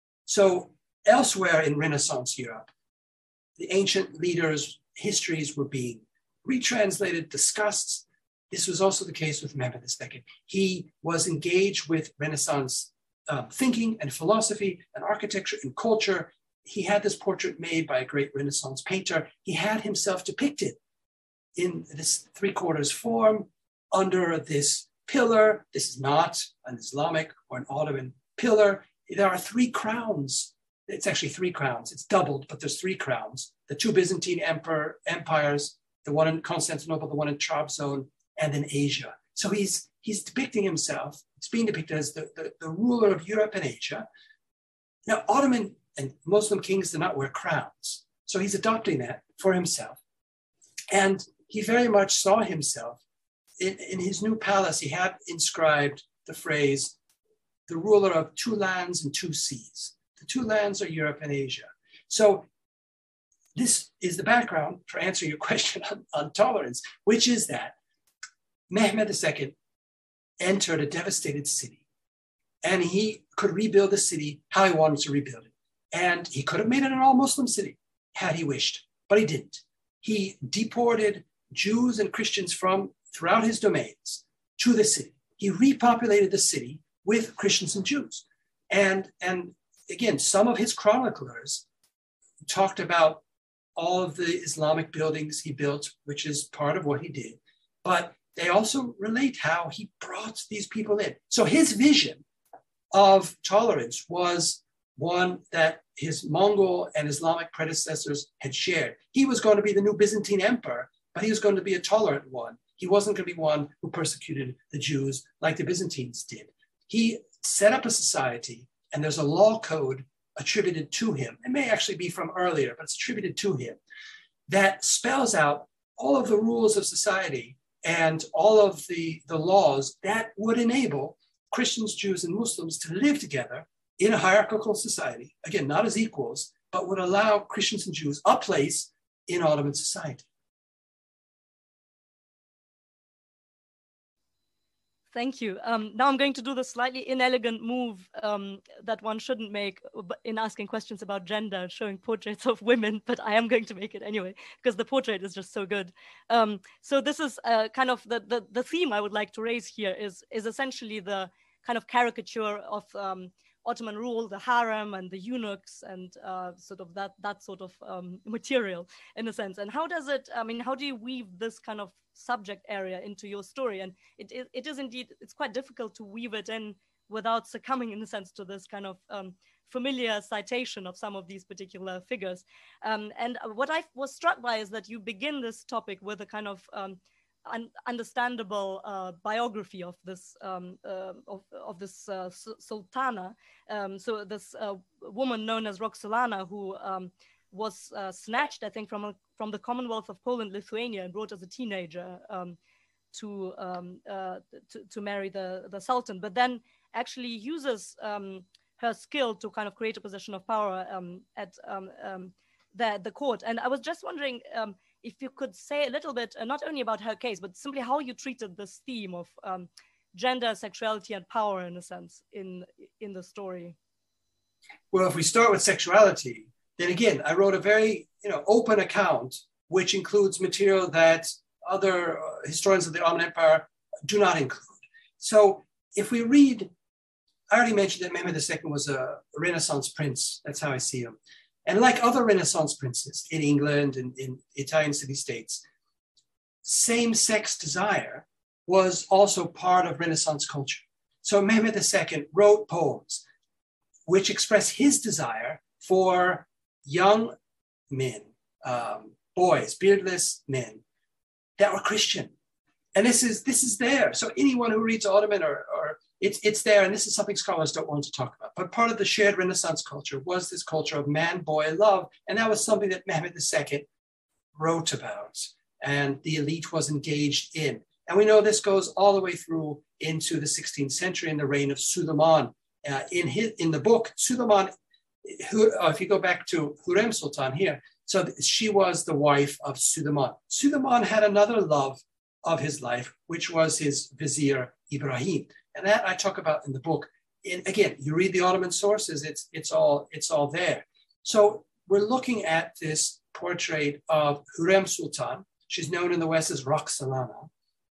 So elsewhere in Renaissance Europe, the ancient leaders' histories were being retranslated, discussed. This was also the case with Mehmed the Second. He was engaged with Renaissance uh, thinking and philosophy and architecture and culture. He had this portrait made by a great Renaissance painter. He had himself depicted in this three-quarters form under this pillar. This is not an Islamic or an Ottoman pillar. There are three crowns. It's actually three crowns. It's doubled, but there's three crowns. The two Byzantine emperor, empires, the one in Constantinople, the one in Trabzon, and in Asia. So he's he's depicting himself, he's being depicted as the, the, the ruler of Europe and Asia. Now, Ottoman and Muslim kings did not wear crowns. So he's adopting that for himself. And he very much saw himself in, in his new palace. He had inscribed the phrase, the ruler of two lands and two seas. The two lands are Europe and Asia. So this is the background for answering your question on, on tolerance, which is that Mehmed the Second entered a devastated city, and he could rebuild the city how he wanted to rebuild it. And he could have made it an all-Muslim city had he wished, but he didn't. He deported Jews and Christians from throughout his domains to the city. He repopulated the city with Christians and Jews. And, and again, some of his chroniclers talked about all of the Islamic buildings he built, which is part of what he did. But they also relate how he brought these people in. So his vision of tolerance was one that his Mongol and Islamic predecessors had shared. He was going to be the new Byzantine emperor, but he was going to be a tolerant one. He wasn't going to be one who persecuted the Jews like the Byzantines did. He set up a society, and there's a law code attributed to him. It may actually be from earlier, but it's attributed to him, that spells out all of the rules of society and all of the, the laws that would enable Christians, Jews, and Muslims to live together in a hierarchical society, again, not as equals, but would allow Christians and Jews a place in Ottoman society. Thank you. Um, now I'm going to do the slightly inelegant move um, that one shouldn't make in asking questions about gender, showing portraits of women, but I am going to make it anyway, because the portrait is just so good. Um, so this is uh, kind of the, the, the theme I would like to raise here is, is essentially the kind of caricature of um, Ottoman rule, the harem and the eunuchs and uh, sort of that that sort of um, material in a sense. And how does it, I mean, how do you weave this kind of subject area into your story? And it, it, it is indeed, it's quite difficult to weave it in without succumbing in a sense to this kind of um, familiar citation of some of these particular figures. Um, and what I was struck by is that you begin this topic with a kind of um, un understandable uh, biography of this um, uh, of, of this uh, sultana. Um, so this uh, woman known as Roxolana, who um, was uh, snatched, I think, from a, from the Commonwealth of Poland, Lithuania, and brought as a teenager um, to, um, uh, to to marry the the Sultan, but then actually uses um, her skill to kind of create a position of power um, at um, um, the the court. And I was just wondering um, if you could say a little bit, uh, not only about her case, but simply how you treated this theme of um, gender, sexuality, and power, in a sense, in in the story. Well, if we start with sexuality, then again, I wrote a very you know open account, which includes material that other historians of the Ottoman Empire do not include. So if we read, I already mentioned that Mehmed the Second was a Renaissance prince. That's how I see him. And like other Renaissance princes in England and in Italian city-states, same-sex desire was also part of Renaissance culture. So Mehmed the Second wrote poems which express his desire for young men, um, boys, beardless men that were Christian. And this is this is there. So anyone who reads Ottoman or, or it's, it's there, and this is something scholars don't want to talk about. But part of the shared Renaissance culture was this culture of man-boy love. And that was something that Mehmed the Second wrote about and the elite was engaged in. And we know this goes all the way through into the sixteenth century in the reign of Suleiman. Uh, in, his, in the book, Suleiman, who, uh, if you go back to Hurrem Sultan here, so she was the wife of Suleiman. Suleiman had another love of his life, which was his vizier Ibrahim. And that I talk about in the book. And again, you read the Ottoman sources, it's, it's, all, it's all there. So we're looking at this portrait of Hurrem Sultan. She's known in the West as Roxolana.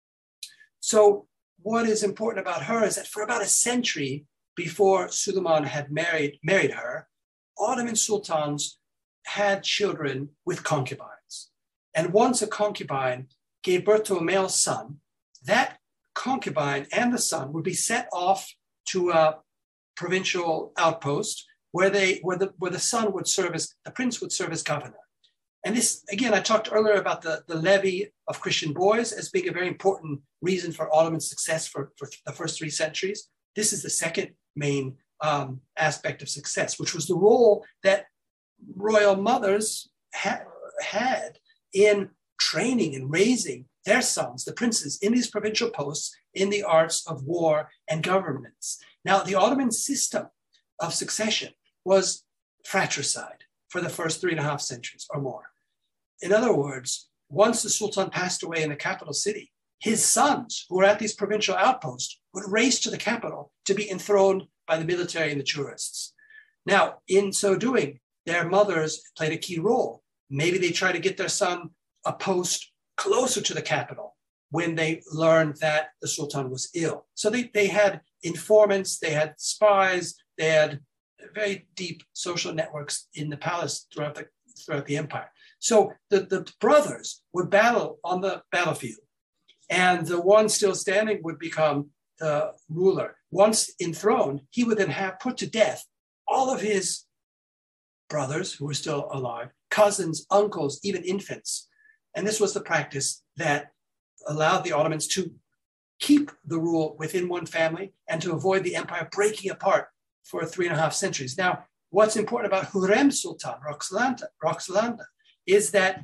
So what is important about her is that for about a century before Suleiman had married, married her, Ottoman sultans had children with concubines. And once a concubine gave birth to a male son, that concubine and the son would be sent off to a provincial outpost where they where the where the son would serve as the prince would serve as governor. And this, again, I talked earlier about the, the levy of Christian boys as being a very important reason for Ottoman success for, for the first three centuries. This is the second main um, aspect of success, which was the role that royal mothers ha had in training and raising their sons, the princes, in these provincial posts in the arts of war and governance. Now, the Ottoman system of succession was fratricide for the first three and a half centuries or more. In other words, once the Sultan passed away in the capital city, his sons, who were at these provincial outposts, would race to the capital to be enthroned by the military and the jurists. Now, in so doing, their mothers played a key role. Maybe they tried to get their son a post closer to the capital when they learned that the Sultan was ill. So they, they had informants, they had spies, they had very deep social networks in the palace throughout the, throughout the empire. So the, the brothers would battle on the battlefield, and the one still standing would become the ruler. Once enthroned, he would then have put to death all of his brothers who were still alive, cousins, uncles, even infants. And this was the practice that allowed the Ottomans to keep the rule within one family and to avoid the empire breaking apart for three and a half centuries. Now, what's important about Hurrem Sultan, Roxolana, Roxolana, is that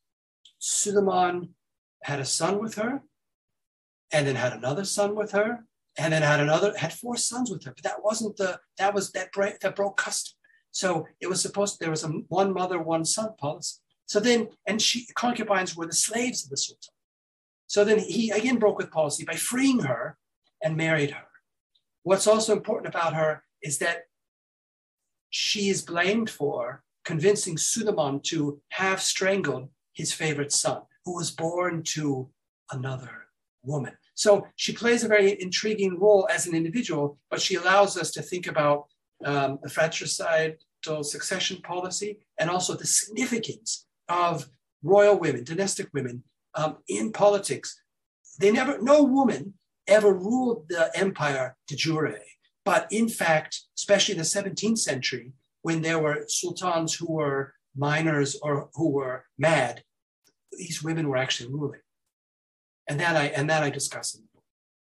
Suleiman had a son with her, and then had another son with her, and then had another, had four sons with her. But that wasn't the, that was, that, break, that broke custom. So it was supposed, there was a one mother, one son policy. So then, and she, concubines were the slaves of the Sultan. So then he again broke with policy by freeing her and married her. What's also important about her is that she is blamed for convincing Suleiman to have strangled his favorite son, who was born to another woman. So she plays a very intriguing role as an individual, but she allows us to think about um, the fratricidal succession policy, and also the significance of royal women, dynastic women um, in politics. They never, no woman ever ruled the empire de jure, but in fact, especially in the seventeenth century, when there were sultans who were minors or who were mad, these women were actually ruling. And that I, and that I discuss in the book.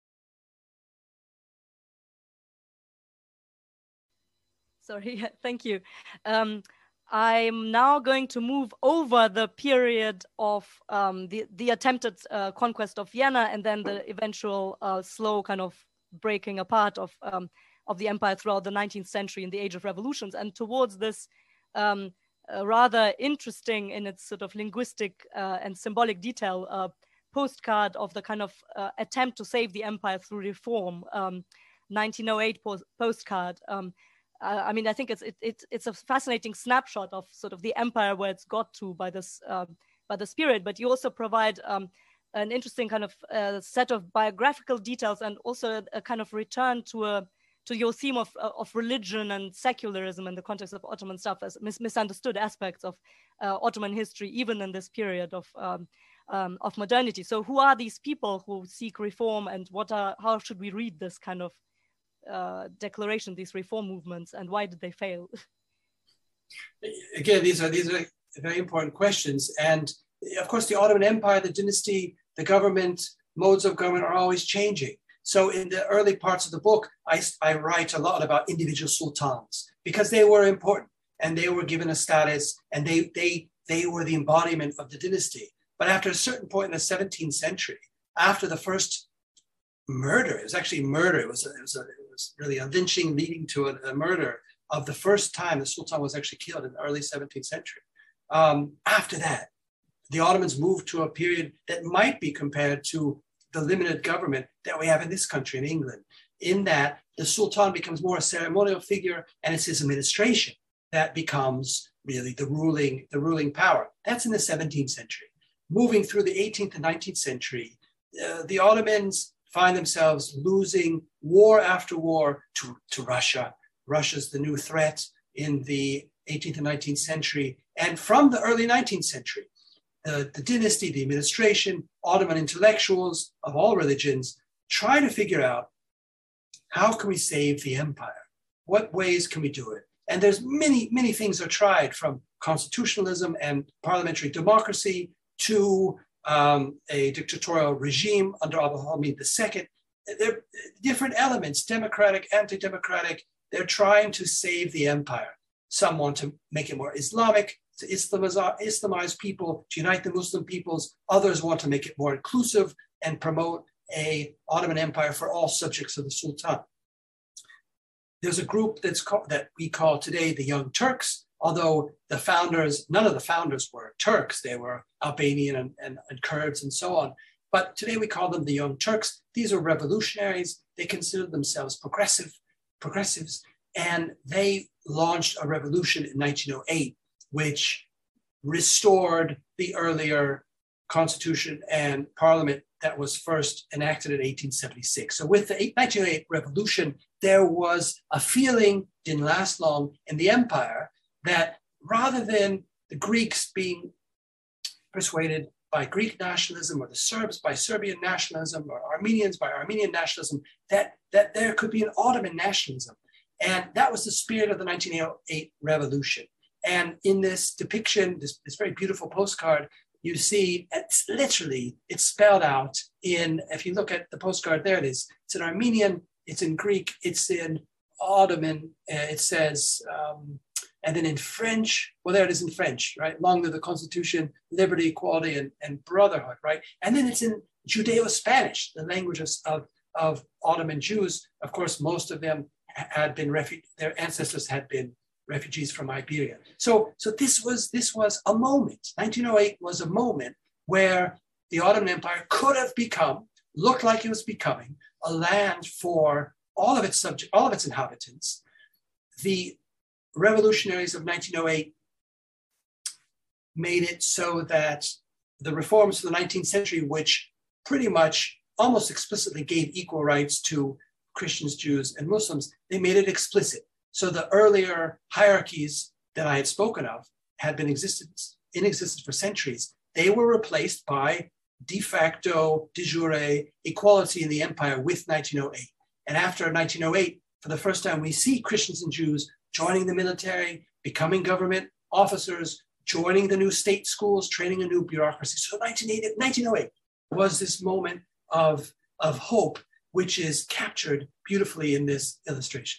Sorry, thank you. Um, I'm now going to move over the period of um, the, the attempted uh, conquest of Vienna and then the eventual uh, slow kind of breaking apart of, um, of the empire throughout the nineteenth century in the Age of Revolutions, and towards this um, uh, rather interesting in its sort of linguistic uh, and symbolic detail uh, postcard of the kind of uh, attempt to save the empire through reform, um, nineteen oh eight post postcard. Um, Uh, I mean, I think it's it, it, it's a fascinating snapshot of sort of the empire where it's got to by this um, by this period. But you also provide um, an interesting kind of uh, set of biographical details and also a, a kind of return to a to your theme of of religion and secularism in the context of Ottoman stuff as mis misunderstood aspects of uh, Ottoman history, even in this period of um, um, of modernity. So, who are these people who seek reform, and what are how should we read this kind of Uh, declaration, these reform movements, and why did they fail? Again, these are these are very important questions. And of course, the Ottoman Empire, the dynasty, the government, modes of government are always changing. So in the early parts of the book, I, I write a lot about individual sultans because they were important and they were given a status and they, they, they were the embodiment of the dynasty. But after a certain point in the seventeenth century, after the first murder, it was actually murder, it was, a, it was, a, it was really a lynching leading to a, a murder of the first time the Sultan was actually killed in the early seventeenth century. Um, after that, the Ottomans moved to a period that might be compared to the limited government that we have in this country, in England, in that the Sultan becomes more a ceremonial figure and it's his administration that becomes really the ruling, the ruling power. That's in the seventeenth century. Moving through the eighteenth and nineteenth century, uh, the Ottomans find themselves losing war after war to, to Russia. Russia's the new threat in the eighteenth and nineteenth century. And from the early nineteenth century, the, the dynasty, the administration, Ottoman intellectuals of all religions try to figure out, how can we save the empire? What ways can we do it? And there's many, many things are tried, from constitutionalism and parliamentary democracy to Um, a dictatorial regime under Abdulhamid the Second. They're different elements, democratic, anti-democratic. They're trying to save the empire. Some want to make it more Islamic, to Islamize, Islamize people, to unite the Muslim peoples. Others want to make it more inclusive and promote a Ottoman empire for all subjects of the Sultan. There's a group that's called, that we call today the Young Turks, although the founders, none of the founders were Turks, they were Albanian and, and, and Kurds and so on. But today we call them the Young Turks. These are revolutionaries. They consider themselves progressive, progressives, and they launched a revolution in nineteen oh eight, which restored the earlier constitution and parliament that was first enacted in eighteen seventy-six. So with the nineteen oh eight revolution, there was a feeling, didn't last long, in the empire that rather than the Greeks being persuaded by Greek nationalism, or the Serbs by Serbian nationalism, or Armenians by Armenian nationalism, that, that there could be an Ottoman nationalism. And that was the spirit of the nineteen oh eight revolution. And in this depiction, this, this very beautiful postcard, you see it's literally, it's spelled out in, if you look at the postcard, there it is. It's in Armenian, it's in Greek, it's in Ottoman, uh, it says, um, and then in French, well, there it is in French, right? Long live the Constitution, liberty, equality, and, and brotherhood, right? And then it's in Judeo-Spanish, the language of, of, of Ottoman Jews. Of course, most of them had been, their ancestors had been refugees from Iberia. So, so this was, this was a moment. nineteen oh eight was a moment where the Ottoman Empire could have become, looked like it was becoming, a land for all of its subject, all of its inhabitants. The revolutionaries of nineteen oh eight made it so that the reforms of the nineteenth century, which pretty much almost explicitly gave equal rights to Christians, Jews, and Muslims, they made it explicit. So the earlier hierarchies that I had spoken of had been existence, in existence for centuries. They were replaced by de facto, de jure equality in the empire with nineteen oh eight. And after nineteen oh eight, for the first time, we see Christians and Jews joining the military, becoming government officers, joining the new state schools, training a new bureaucracy. So nineteen oh eight was this moment of, of hope, which is captured beautifully in this illustration.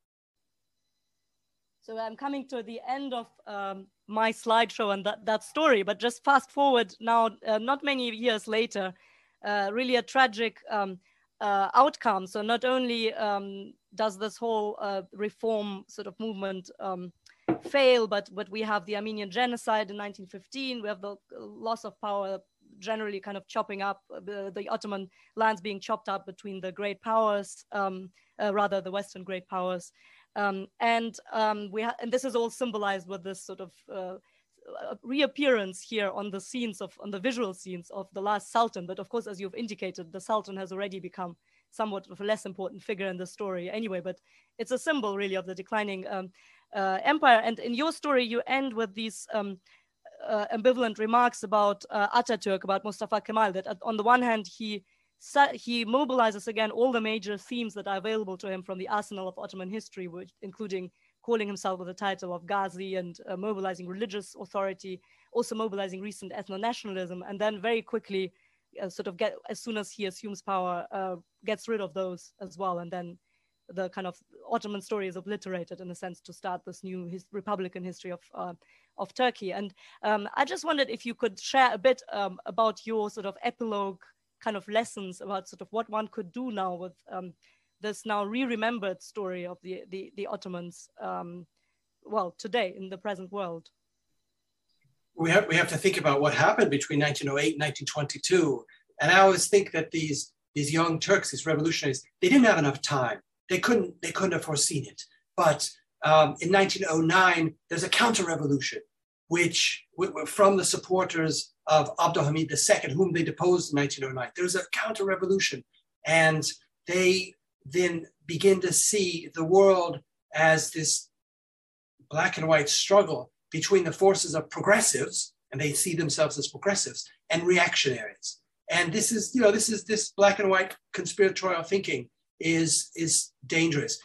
So I'm coming to the end of um, my slideshow and that, that story, but just fast forward now, uh, not many years later, uh, really a tragic um, uh, outcome. So not only um, does this whole uh, reform sort of movement um, fail, but, but we have the Armenian genocide in nineteen fifteen, we have the loss of power, generally kind of chopping up, the, the Ottoman lands being chopped up between the great powers, um, uh, rather the Western great powers. Um, and um, we ha and this is all symbolized with this sort of uh, reappearance here on the scenes of, on the visual scenes of the last Sultan. But of course, as you've indicated, the Sultan has already become somewhat of a less important figure in the story anyway, but it's a symbol really of the declining um, uh, empire. And in your story, you end with these um, uh, ambivalent remarks about uh, Ataturk, about Mustafa Kemal, that on the one hand, he he mobilizes again all the major themes that are available to him from the arsenal of Ottoman history, which, including calling himself with the title of Ghazi and uh, mobilizing religious authority, also mobilizing recent ethno-nationalism, and then very quickly, uh, sort of get, as soon as he assumes power, uh, gets rid of those as well. And then the kind of Ottoman story is obliterated in a sense to start this new his Republican history of, uh, of Turkey. And um, I just wondered if you could share a bit um, about your sort of epilogue kind of lessons about sort of what one could do now with um, this now re-remembered story of the, the, the Ottomans, um, well, today in the present world. We have, we have to think about what happened between nineteen oh eight and nineteen twenty-two. And I always think that these, these young Turks, these revolutionaries, they didn't have enough time. They couldn't, they couldn't have foreseen it. But um, in nineteen oh nine, there's a counter-revolution, which from the supporters of Abdulhamid the Second, whom they deposed in nineteen oh nine. There's a counter-revolution, and they then begin to see the world as this black and white struggle between the forces of progressives, and they see themselves as progressives, and reactionaries. And this is, you know, this is this black and white conspiratorial thinking is, is dangerous.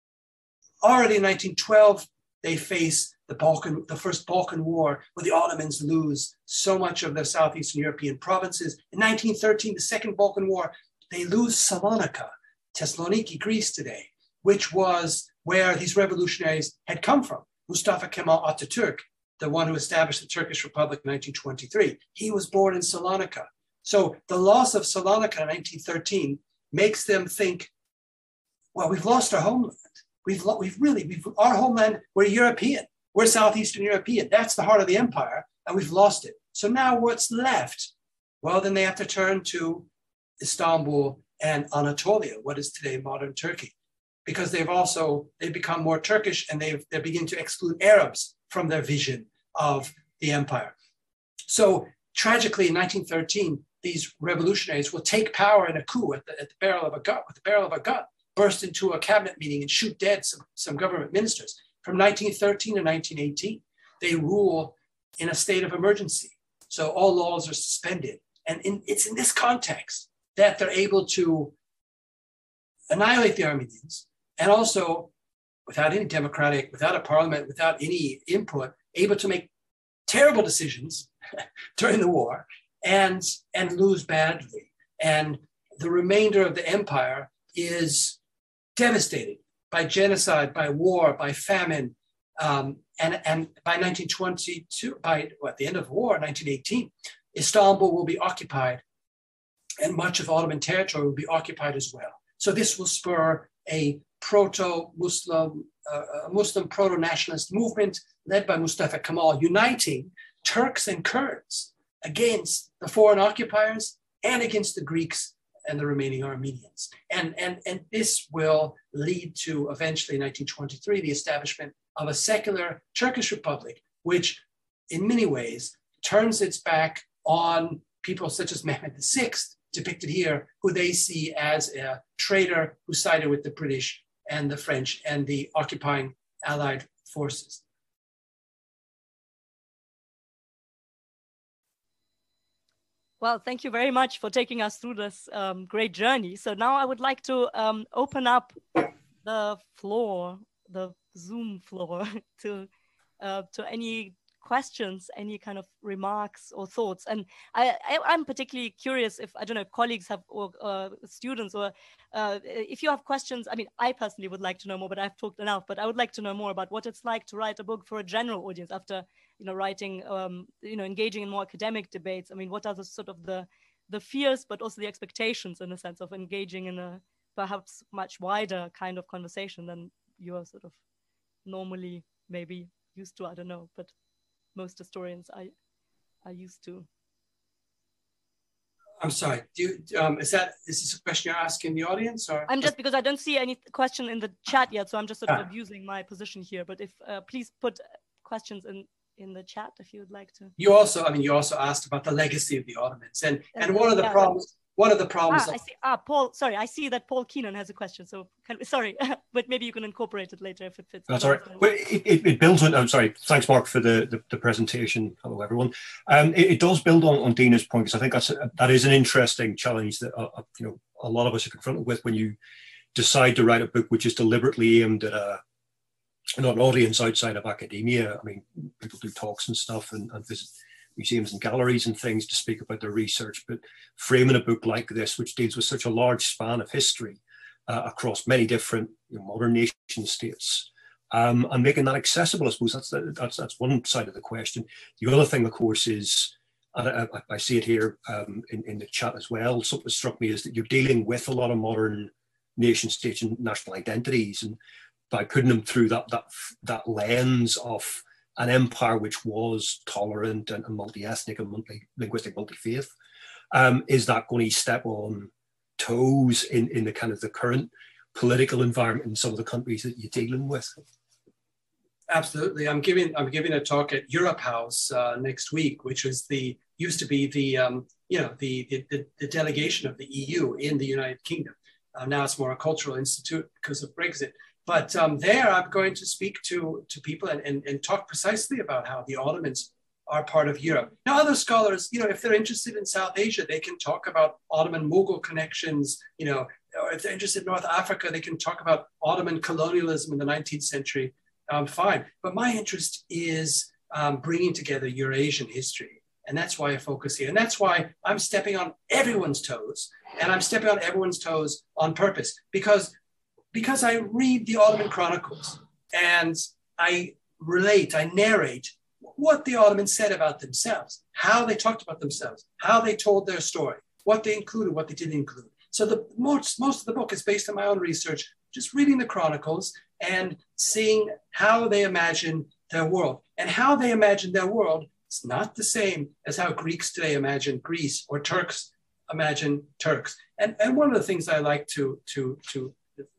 Already in nineteen twelve, they face the Balkan, the first Balkan War, where the Ottomans lose so much of their Southeastern European provinces. In nineteen thirteen, the Second Balkan War, they lose Salonika, Thessaloniki, Greece today, which was where these revolutionaries had come from. Mustafa Kemal Ataturk, the one who established the Turkish Republic in nineteen twenty-three, he was born in Salonika. So the loss of Salonika in nineteen thirteen makes them think, well, we've lost our homeland. We've, we've really, we've, our homeland, we're European. We're Southeastern European. That's the heart of the empire, and we've lost it. So now what's left? Well, then they have to turn to Istanbul and Anatolia, what is today modern Turkey, because they've also, they've become more Turkish, and they've, they begin to exclude Arabs from their vision of the empire. So tragically, in nineteen thirteen, these revolutionaries will take power in a coup at the, at the barrel of a gun, with the barrel of a gun, burst into a cabinet meeting and shoot dead some, some government ministers. From nineteen thirteen to nineteen eighteen, they rule in a state of emergency. So all laws are suspended. And in, it's in this context that they're able to annihilate the Armenians, and also, without any democratic, without a parliament, without any input, able to make terrible decisions during the war and, and lose badly. And the remainder of the empire is devastated by genocide, by war, by famine. Um, and, and by nineteen twenty-two, by well, at the end of the war, nineteen eighteen, Istanbul will be occupied, and much of Ottoman territory will be occupied as well. So this will spur a proto-Muslim, uh, Muslim proto-nationalist movement led by Mustafa Kemal, uniting Turks and Kurds against the foreign occupiers and against the Greeks and the remaining Armenians. And, and, and this will lead to eventually, in nineteen twenty-three, the establishment of a secular Turkish Republic, which in many ways turns its back on people such as Mehmed the Sixth, depicted here, who they see as a traitor who sided with the British and the French and the occupying Allied forces. Well, thank you very much for taking us through this um, great journey. So now I would like to um, open up the floor, the Zoom floor, to uh, to any questions, any kind of remarks or thoughts. And I, I, I'm particularly curious if, I don't know, if colleagues have, or uh, students, or uh, if you have questions. I mean, I personally would like to know more, but I've talked enough, but I would like to know more about what it's like to write a book for a general audience after, you know, writing, um, you know, engaging in more academic debates. I mean, what are the sort of the, the fears, but also the expectations in the sense of engaging in a perhaps much wider kind of conversation than you're sort of normally maybe used to, I don't know, but most historians are, are used to. I'm sorry, do you, um, is that, is this a question you're asking the audience? Or? I'm just, because I don't see any question in the chat yet, so I'm just sort of ah. abusing my position here, but if, uh, please put questions in, in the chat if you would like to. You also, I mean, you also asked about the legacy of the Ottomans, and, and, and one of the yeah, problems, one of the problems. Ah, of, I see. Ah, Paul, sorry, I see that Paul Keenan has a question. So, can, sorry, but maybe you can incorporate it later if it fits. That's all right. Well, it, it, it builds on, I'm sorry, thanks, Mark, for the, the, the presentation. Hello, everyone. Um, it, it does build on, on Dina's point, because I think that's a, that is an interesting challenge that, uh, you know, a lot of us are confronted with when you decide to write a book which is deliberately aimed at a, an audience outside of academia. I mean, people do talks and stuff and, and visit museums and galleries and things to speak about their research, but framing a book like this, which deals with such a large span of history uh, across many different, you know, modern nation states, um, and making that accessible, I suppose that's, that's that's one side of the question. The other thing, of course, is, and I, I see it here um, in, in the chat as well, something that struck me is that you're dealing with a lot of modern nation states and national identities, and by putting them through that that that lens of an empire which was tolerant and, and multi-ethnic and multi-linguistic, multi-faith, um, is that going to step on toes in, in the kind of the current political environment in some of the countries that you're dealing with? Absolutely. I'm giving I'm giving a talk at Europe House uh, next week, which is the used to be the um, you know the, the the delegation of the E U in the United Kingdom. Uh, now it's more a cultural institute because of Brexit. But um, there, I'm going to speak to, to people and, and, and talk precisely about how the Ottomans are part of Europe. Now, other scholars, you know, if they're interested in South Asia, they can talk about Ottoman-Mughal connections, you know, or if they're interested in North Africa, they can talk about Ottoman colonialism in the nineteenth century, um, fine. But my interest is um, bringing together Eurasian history. And that's why I focus here. And that's why I'm stepping on everyone's toes. And I'm stepping on everyone's toes on purpose, because Because I read the Ottoman Chronicles and I relate, I narrate what the Ottomans said about themselves, how they talked about themselves, how they told their story, what they included, what they didn't include. So the most, most of the book is based on my own research, just reading the Chronicles and seeing how they imagine their world. And how they imagine their world is not the same as how Greeks today imagine Greece, or Turks imagine Turks. And, and one of the things I like to, to, to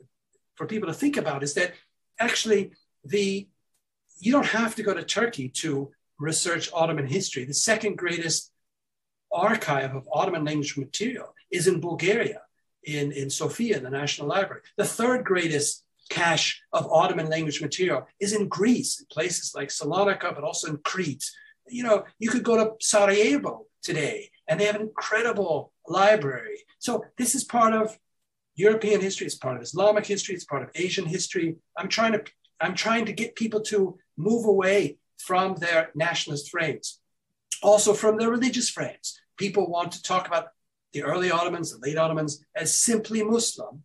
for people to think about is that actually the you don't have to go to Turkey to research Ottoman history. The second greatest archive of Ottoman language material is in Bulgaria, in, in Sofia, in the National Library. The third greatest cache of Ottoman language material is in Greece, in places like Salonika, but also in Crete. You know, you could go to Sarajevo today, and they have an incredible library. So this is part of European history, it's part of Islamic history, it's part of Asian history. I'm trying to, I'm trying to get people to move away from their nationalist frames, also from their religious frames. People want to talk about the early Ottomans, the late Ottomans, as simply Muslim,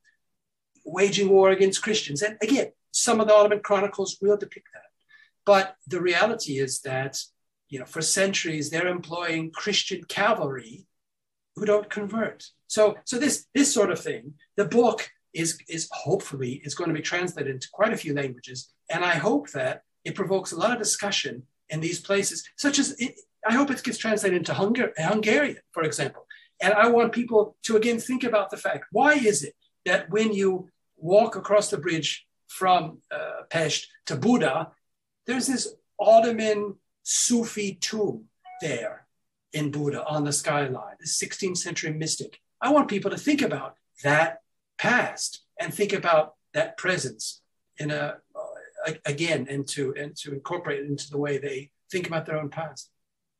waging war against Christians. And again, some of the Ottoman chronicles will depict that. But the reality is that, you know, for centuries, they're employing Christian cavalry who don't convert. So, so this, this sort of thing, the book is, is hopefully is going to be translated into quite a few languages. And I hope that it provokes a lot of discussion in these places, such as, it, I hope it gets translated into Hungar- Hungarian, for example. And I want people to, again, think about the fact, why is it that when you walk across the bridge from uh, Pest to Buda, there's this Ottoman Sufi tomb there in Buda on the skyline, the sixteenth century mystic. I want people to think about that past and think about that presence in a, again and to, and to incorporate it into the way they think about their own past.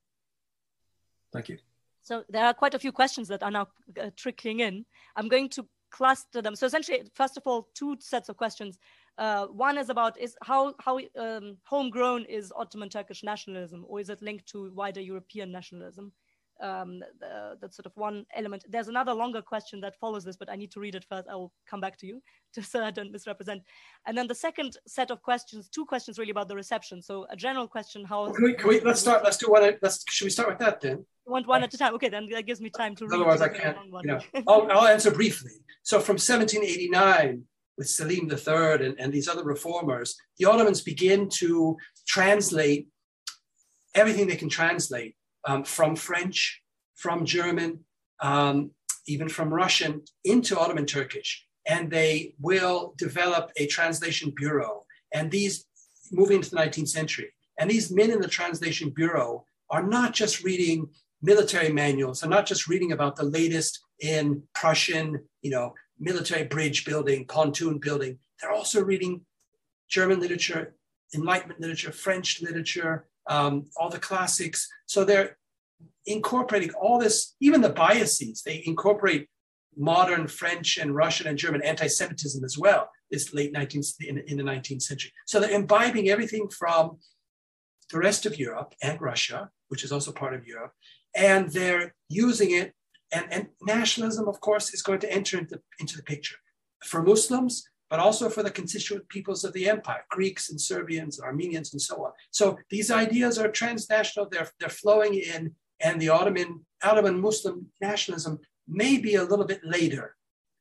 Thank you. So there are quite a few questions that are now uh, trickling in. I'm going to cluster them. So essentially, first of all, two sets of questions. Uh, one is about is how how um, homegrown is Ottoman Turkish nationalism, or is it linked to wider European nationalism? Um, the, that's sort of one element. There's another longer question that follows this, but I need to read it first. I will come back to you just so I don't misrepresent. And then the second set of questions, two questions really about the reception. So a general question: how? Well, can we, can we, let's start. Let's do one. Let's. Should we start with that then? Want one at a time? Okay, then that gives me time to read. Otherwise, I can't. You know, I'll, I'll answer briefly. So from seventeen eighty-nine, with Selim the Third and, and these other reformers, the Ottomans begin to translate everything they can translate um, from French, from German, um, even from Russian into Ottoman Turkish. And they will develop a translation bureau. And these, moving into the nineteenth century, and these men in the translation bureau are not just reading military manuals, are not just reading about the latest in Prussian, you know, military bridge building, pontoon building. They're also reading German literature, Enlightenment literature, French literature, um, all the classics. So they're incorporating all this, even the biases. They incorporate modern French and Russian and German anti-Semitism as well, this late nineteenth, in, in the nineteenth century. So they're imbibing everything from the rest of Europe and Russia, which is also part of Europe, and they're using it. And, and nationalism, of course, is going to enter into, into the picture for Muslims, but also for the constituent peoples of the empire, Greeks and Serbians, Armenians, and so on. So these ideas are transnational, they're, they're flowing in, and the Ottoman, Ottoman Muslim nationalism may be a little bit later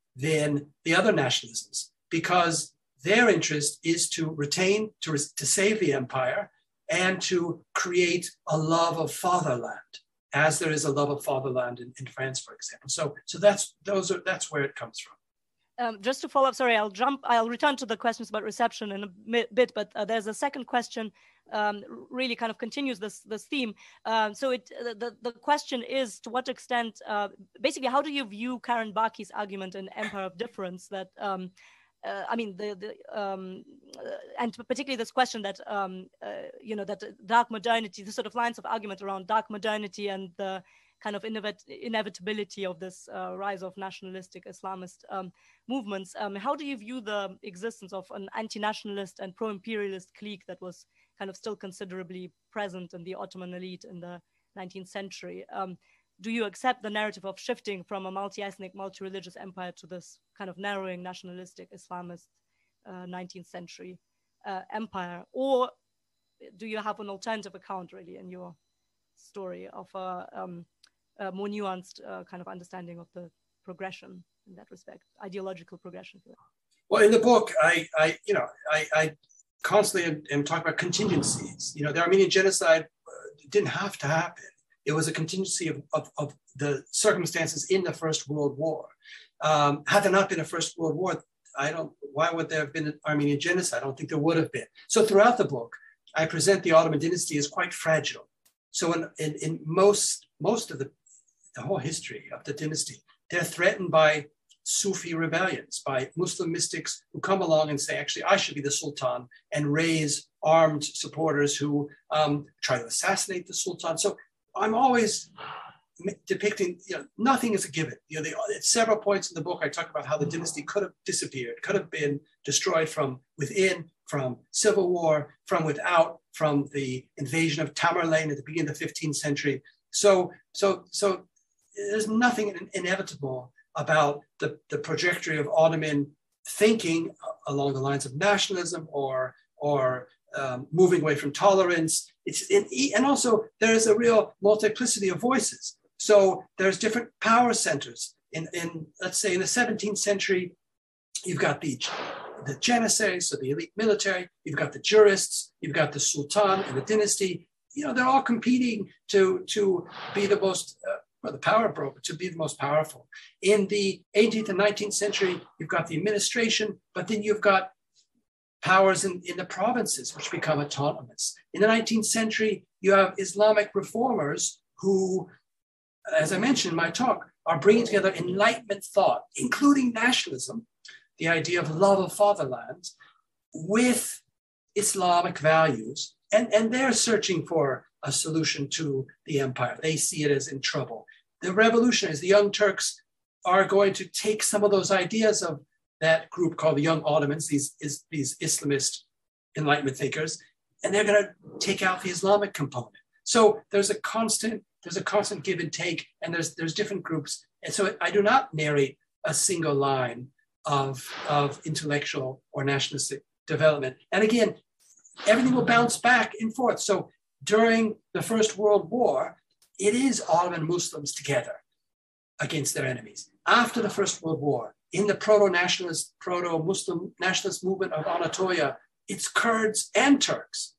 than the other nationalisms, because their interest is to retain, to, to save the empire, and to create a love of fatherland, as there is a love of fatherland in, in France, for example. So, so that's those are that's where it comes from. Um, just to follow up, sorry, I'll jump. I'll return to the questions about reception in a bit, but uh, there's a second question. Um, really, kind of continues this this theme. Um, so, it the the question is, to what extent, uh, basically, how do you view Karen Barkey's argument in Empire of Difference that? Um, Uh, I mean, the, the um, uh, and particularly this question that, um, uh, you know, that dark modernity, the sort of lines of argument around dark modernity and the kind of inevit inevitability of this uh, rise of nationalistic Islamist um, movements. Um, how do you view the existence of an anti-nationalist and pro-imperialist clique that was kind of still considerably present in the Ottoman elite in the nineteenth century? Um, Do you accept the narrative of shifting from a multi-ethnic, multi-religious empire to this kind of narrowing nationalistic Islamist uh, nineteenth century uh, empire? Or do you have an alternative account really in your story of a, um, a more nuanced uh, kind of understanding of the progression in that respect, ideological progression? Well, in the book, I, I you know, I, I constantly am, am talking about contingencies. You know, the Armenian genocide didn't have to happen. It was a contingency of, of, of the circumstances in the First World War. Um, had there not been a First World War, I don't, why would there have been an Armenian genocide? I don't think there would have been. So throughout the book, I present the Ottoman dynasty as quite fragile. So in, in, in most, most of the, the whole history of the dynasty, they're threatened by Sufi rebellions, by Muslim mystics who come along and say, actually, I should be the Sultan, and raise armed supporters who um, try to assassinate the Sultan. So I'm always depicting, you know, nothing is a given. You know, they, at several points in the book, I talk about how the dynasty could have disappeared, could have been destroyed from within, from civil war, from without, from the invasion of Tamerlane at the beginning of the fifteenth century. So, so, so there's nothing inevitable about the, the trajectory of Ottoman thinking along the lines of nationalism or, or Um, moving away from tolerance. It's in, and also there is a real multiplicity of voices. So there's different power centers. In, in let's say in the seventeenth century, you've got the, the janissaries, so the elite military, you've got the jurists, you've got the sultan and the dynasty. You know, they're all competing to, to be the most, uh, or the power broker, to be the most powerful. In the eighteenth and nineteenth century, you've got the administration, but then you've got powers in, in the provinces, which become autonomous. In the nineteenth century, you have Islamic reformers who, as I mentioned in my talk, are bringing together Enlightenment thought, including nationalism, the idea of love of fatherland, with Islamic values, and, and they're searching for a solution to the empire. They see it as in trouble. The revolutionaries, the Young Turks, are going to take some of those ideas of that group called the Young Ottomans, these, is, these Islamist Enlightenment thinkers, and they're going to take out the Islamic component. So there's a constant, there's a constant give and take, and there's there's different groups. And so I do not narrate a single line of, of intellectual or nationalistic development. And again, everything will bounce back and forth. So during the First World War, it is Ottoman Muslims together against their enemies. After the First World War, in the proto-nationalist, proto-Muslim nationalist movement of Anatolia, it's Kurds and Turks.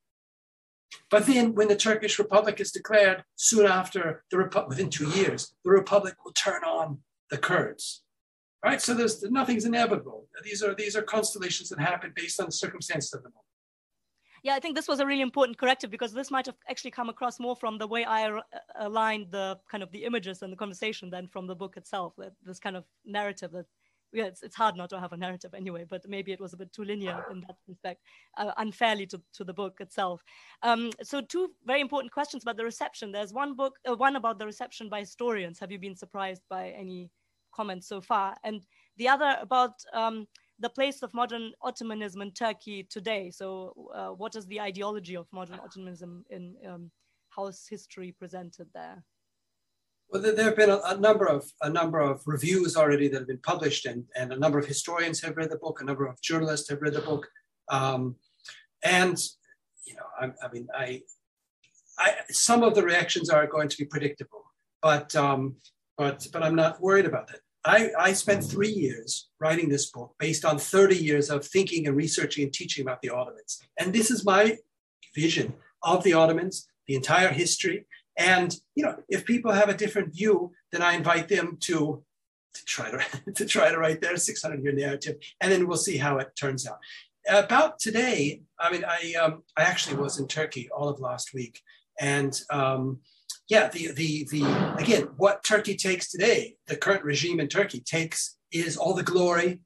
But then when the Turkish Republic is declared, soon after the Republic, within two years, the Republic will turn on the Kurds. Right? So there's nothing's inevitable. These are, these are constellations that happen based on the circumstances of the moment. Yeah, I think this was a really important corrective, because this might have actually come across more from the way I aligned the kind of the images and the conversation than from the book itself. That this kind of narrative that, yeah, it's, it's hard not to have a narrative anyway, but maybe it was a bit too linear in that respect, uh, unfairly to, to the book itself. Um, so two very important questions about the reception. There's one book, uh, one about the reception by historians. Have you been surprised by any comments so far? And the other about um, the place of modern Ottomanism in Turkey today. So uh, what is the ideology of modern Ottomanism in um, how is history presented there? Well, there have been a, a number of a number of reviews already that have been published, and, and a number of historians have read the book, a number of journalists have read the book. Um, and, you know, I, I mean, I, I, some of the reactions are going to be predictable, but, um, but, but I'm not worried about that. I, I spent three years writing this book based on thirty years of thinking and researching and teaching about the Ottomans. And this is my vision of the Ottomans, the entire history. And, you know, if people have a different view, then I invite them to, to, try, to, to try to write their six hundred year narrative, and then we'll see how it turns out. About today, I mean, I, um, I actually was in Turkey all of last week. And um, yeah, the, the, the, again, what Turkey takes today, the current regime in Turkey takes is all the glory,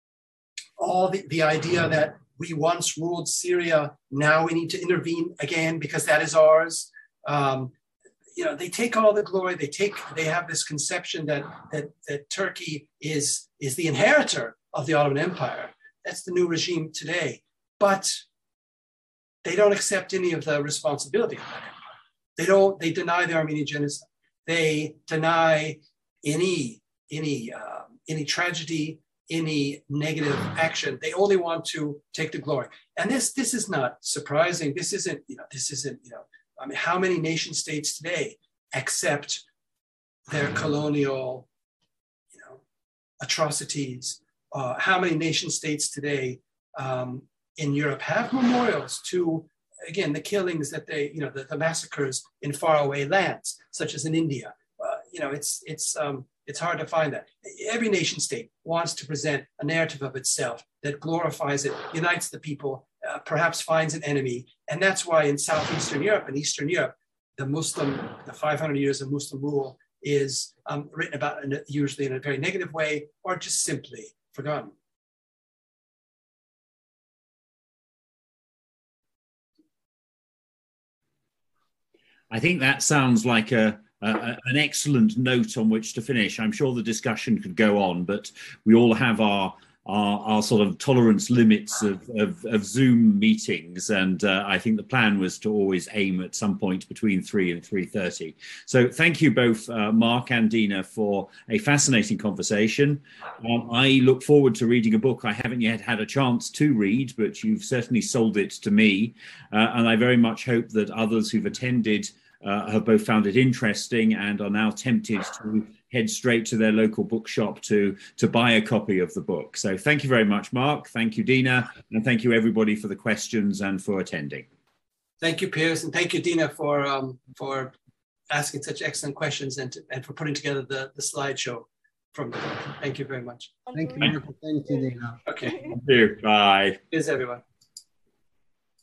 all the, the idea that we once ruled Syria, now we need to intervene again because that is ours. Um, you know, they take all the glory, they take, they have this conception that, that, that Turkey is, is the inheritor of the Ottoman Empire. That's the new regime today. But they don't accept any of the responsibility of that empire. They don't, they deny the Armenian genocide. They deny any, any, um, any tragedy, any negative action. They only want to take the glory. And this, this is not surprising. This isn't, you know, this isn't, you know, I mean, how many nation states today accept their colonial, you know, atrocities? Uh, how many nation states today um, in Europe have memorials to, again, the killings that they, you know, the, the massacres in faraway lands, such as in India? Uh, you know, it's it's um, it's hard to find that. Every nation state wants to present a narrative of itself that glorifies it, unites the people, uh, perhaps finds an enemy. And that's why in Southeastern Europe and Eastern Europe, the Muslim, the five hundred years of Muslim rule is um, written about in a, usually in a very negative way, or just simply forgotten. I think that sounds like a, a, an excellent note on which to finish. I'm sure the discussion could go on, but we all have our our, our sort of tolerance limits of, of, of Zoom meetings, and uh, I think the plan was to always aim at some point between three and three thirty. So thank you both, uh, Mark and Dina, for a fascinating conversation. Um, I look forward to reading a book I haven't yet had a chance to read, but you've certainly sold it to me, uh, and I very much hope that others who've attended uh, have both found it interesting and are now tempted to head straight to their local bookshop to, to buy a copy of the book. So thank you very much, Mark. Thank you, Dina. And thank you, everybody, for the questions and for attending. Thank you, Piers. And thank you, Dina, for um, for asking such excellent questions and, to, and for putting together the, the slideshow from the book. Thank you very much. Thank you, Mark. Thank you, Dina. Okay. Thank you. Bye. Cheers, everyone.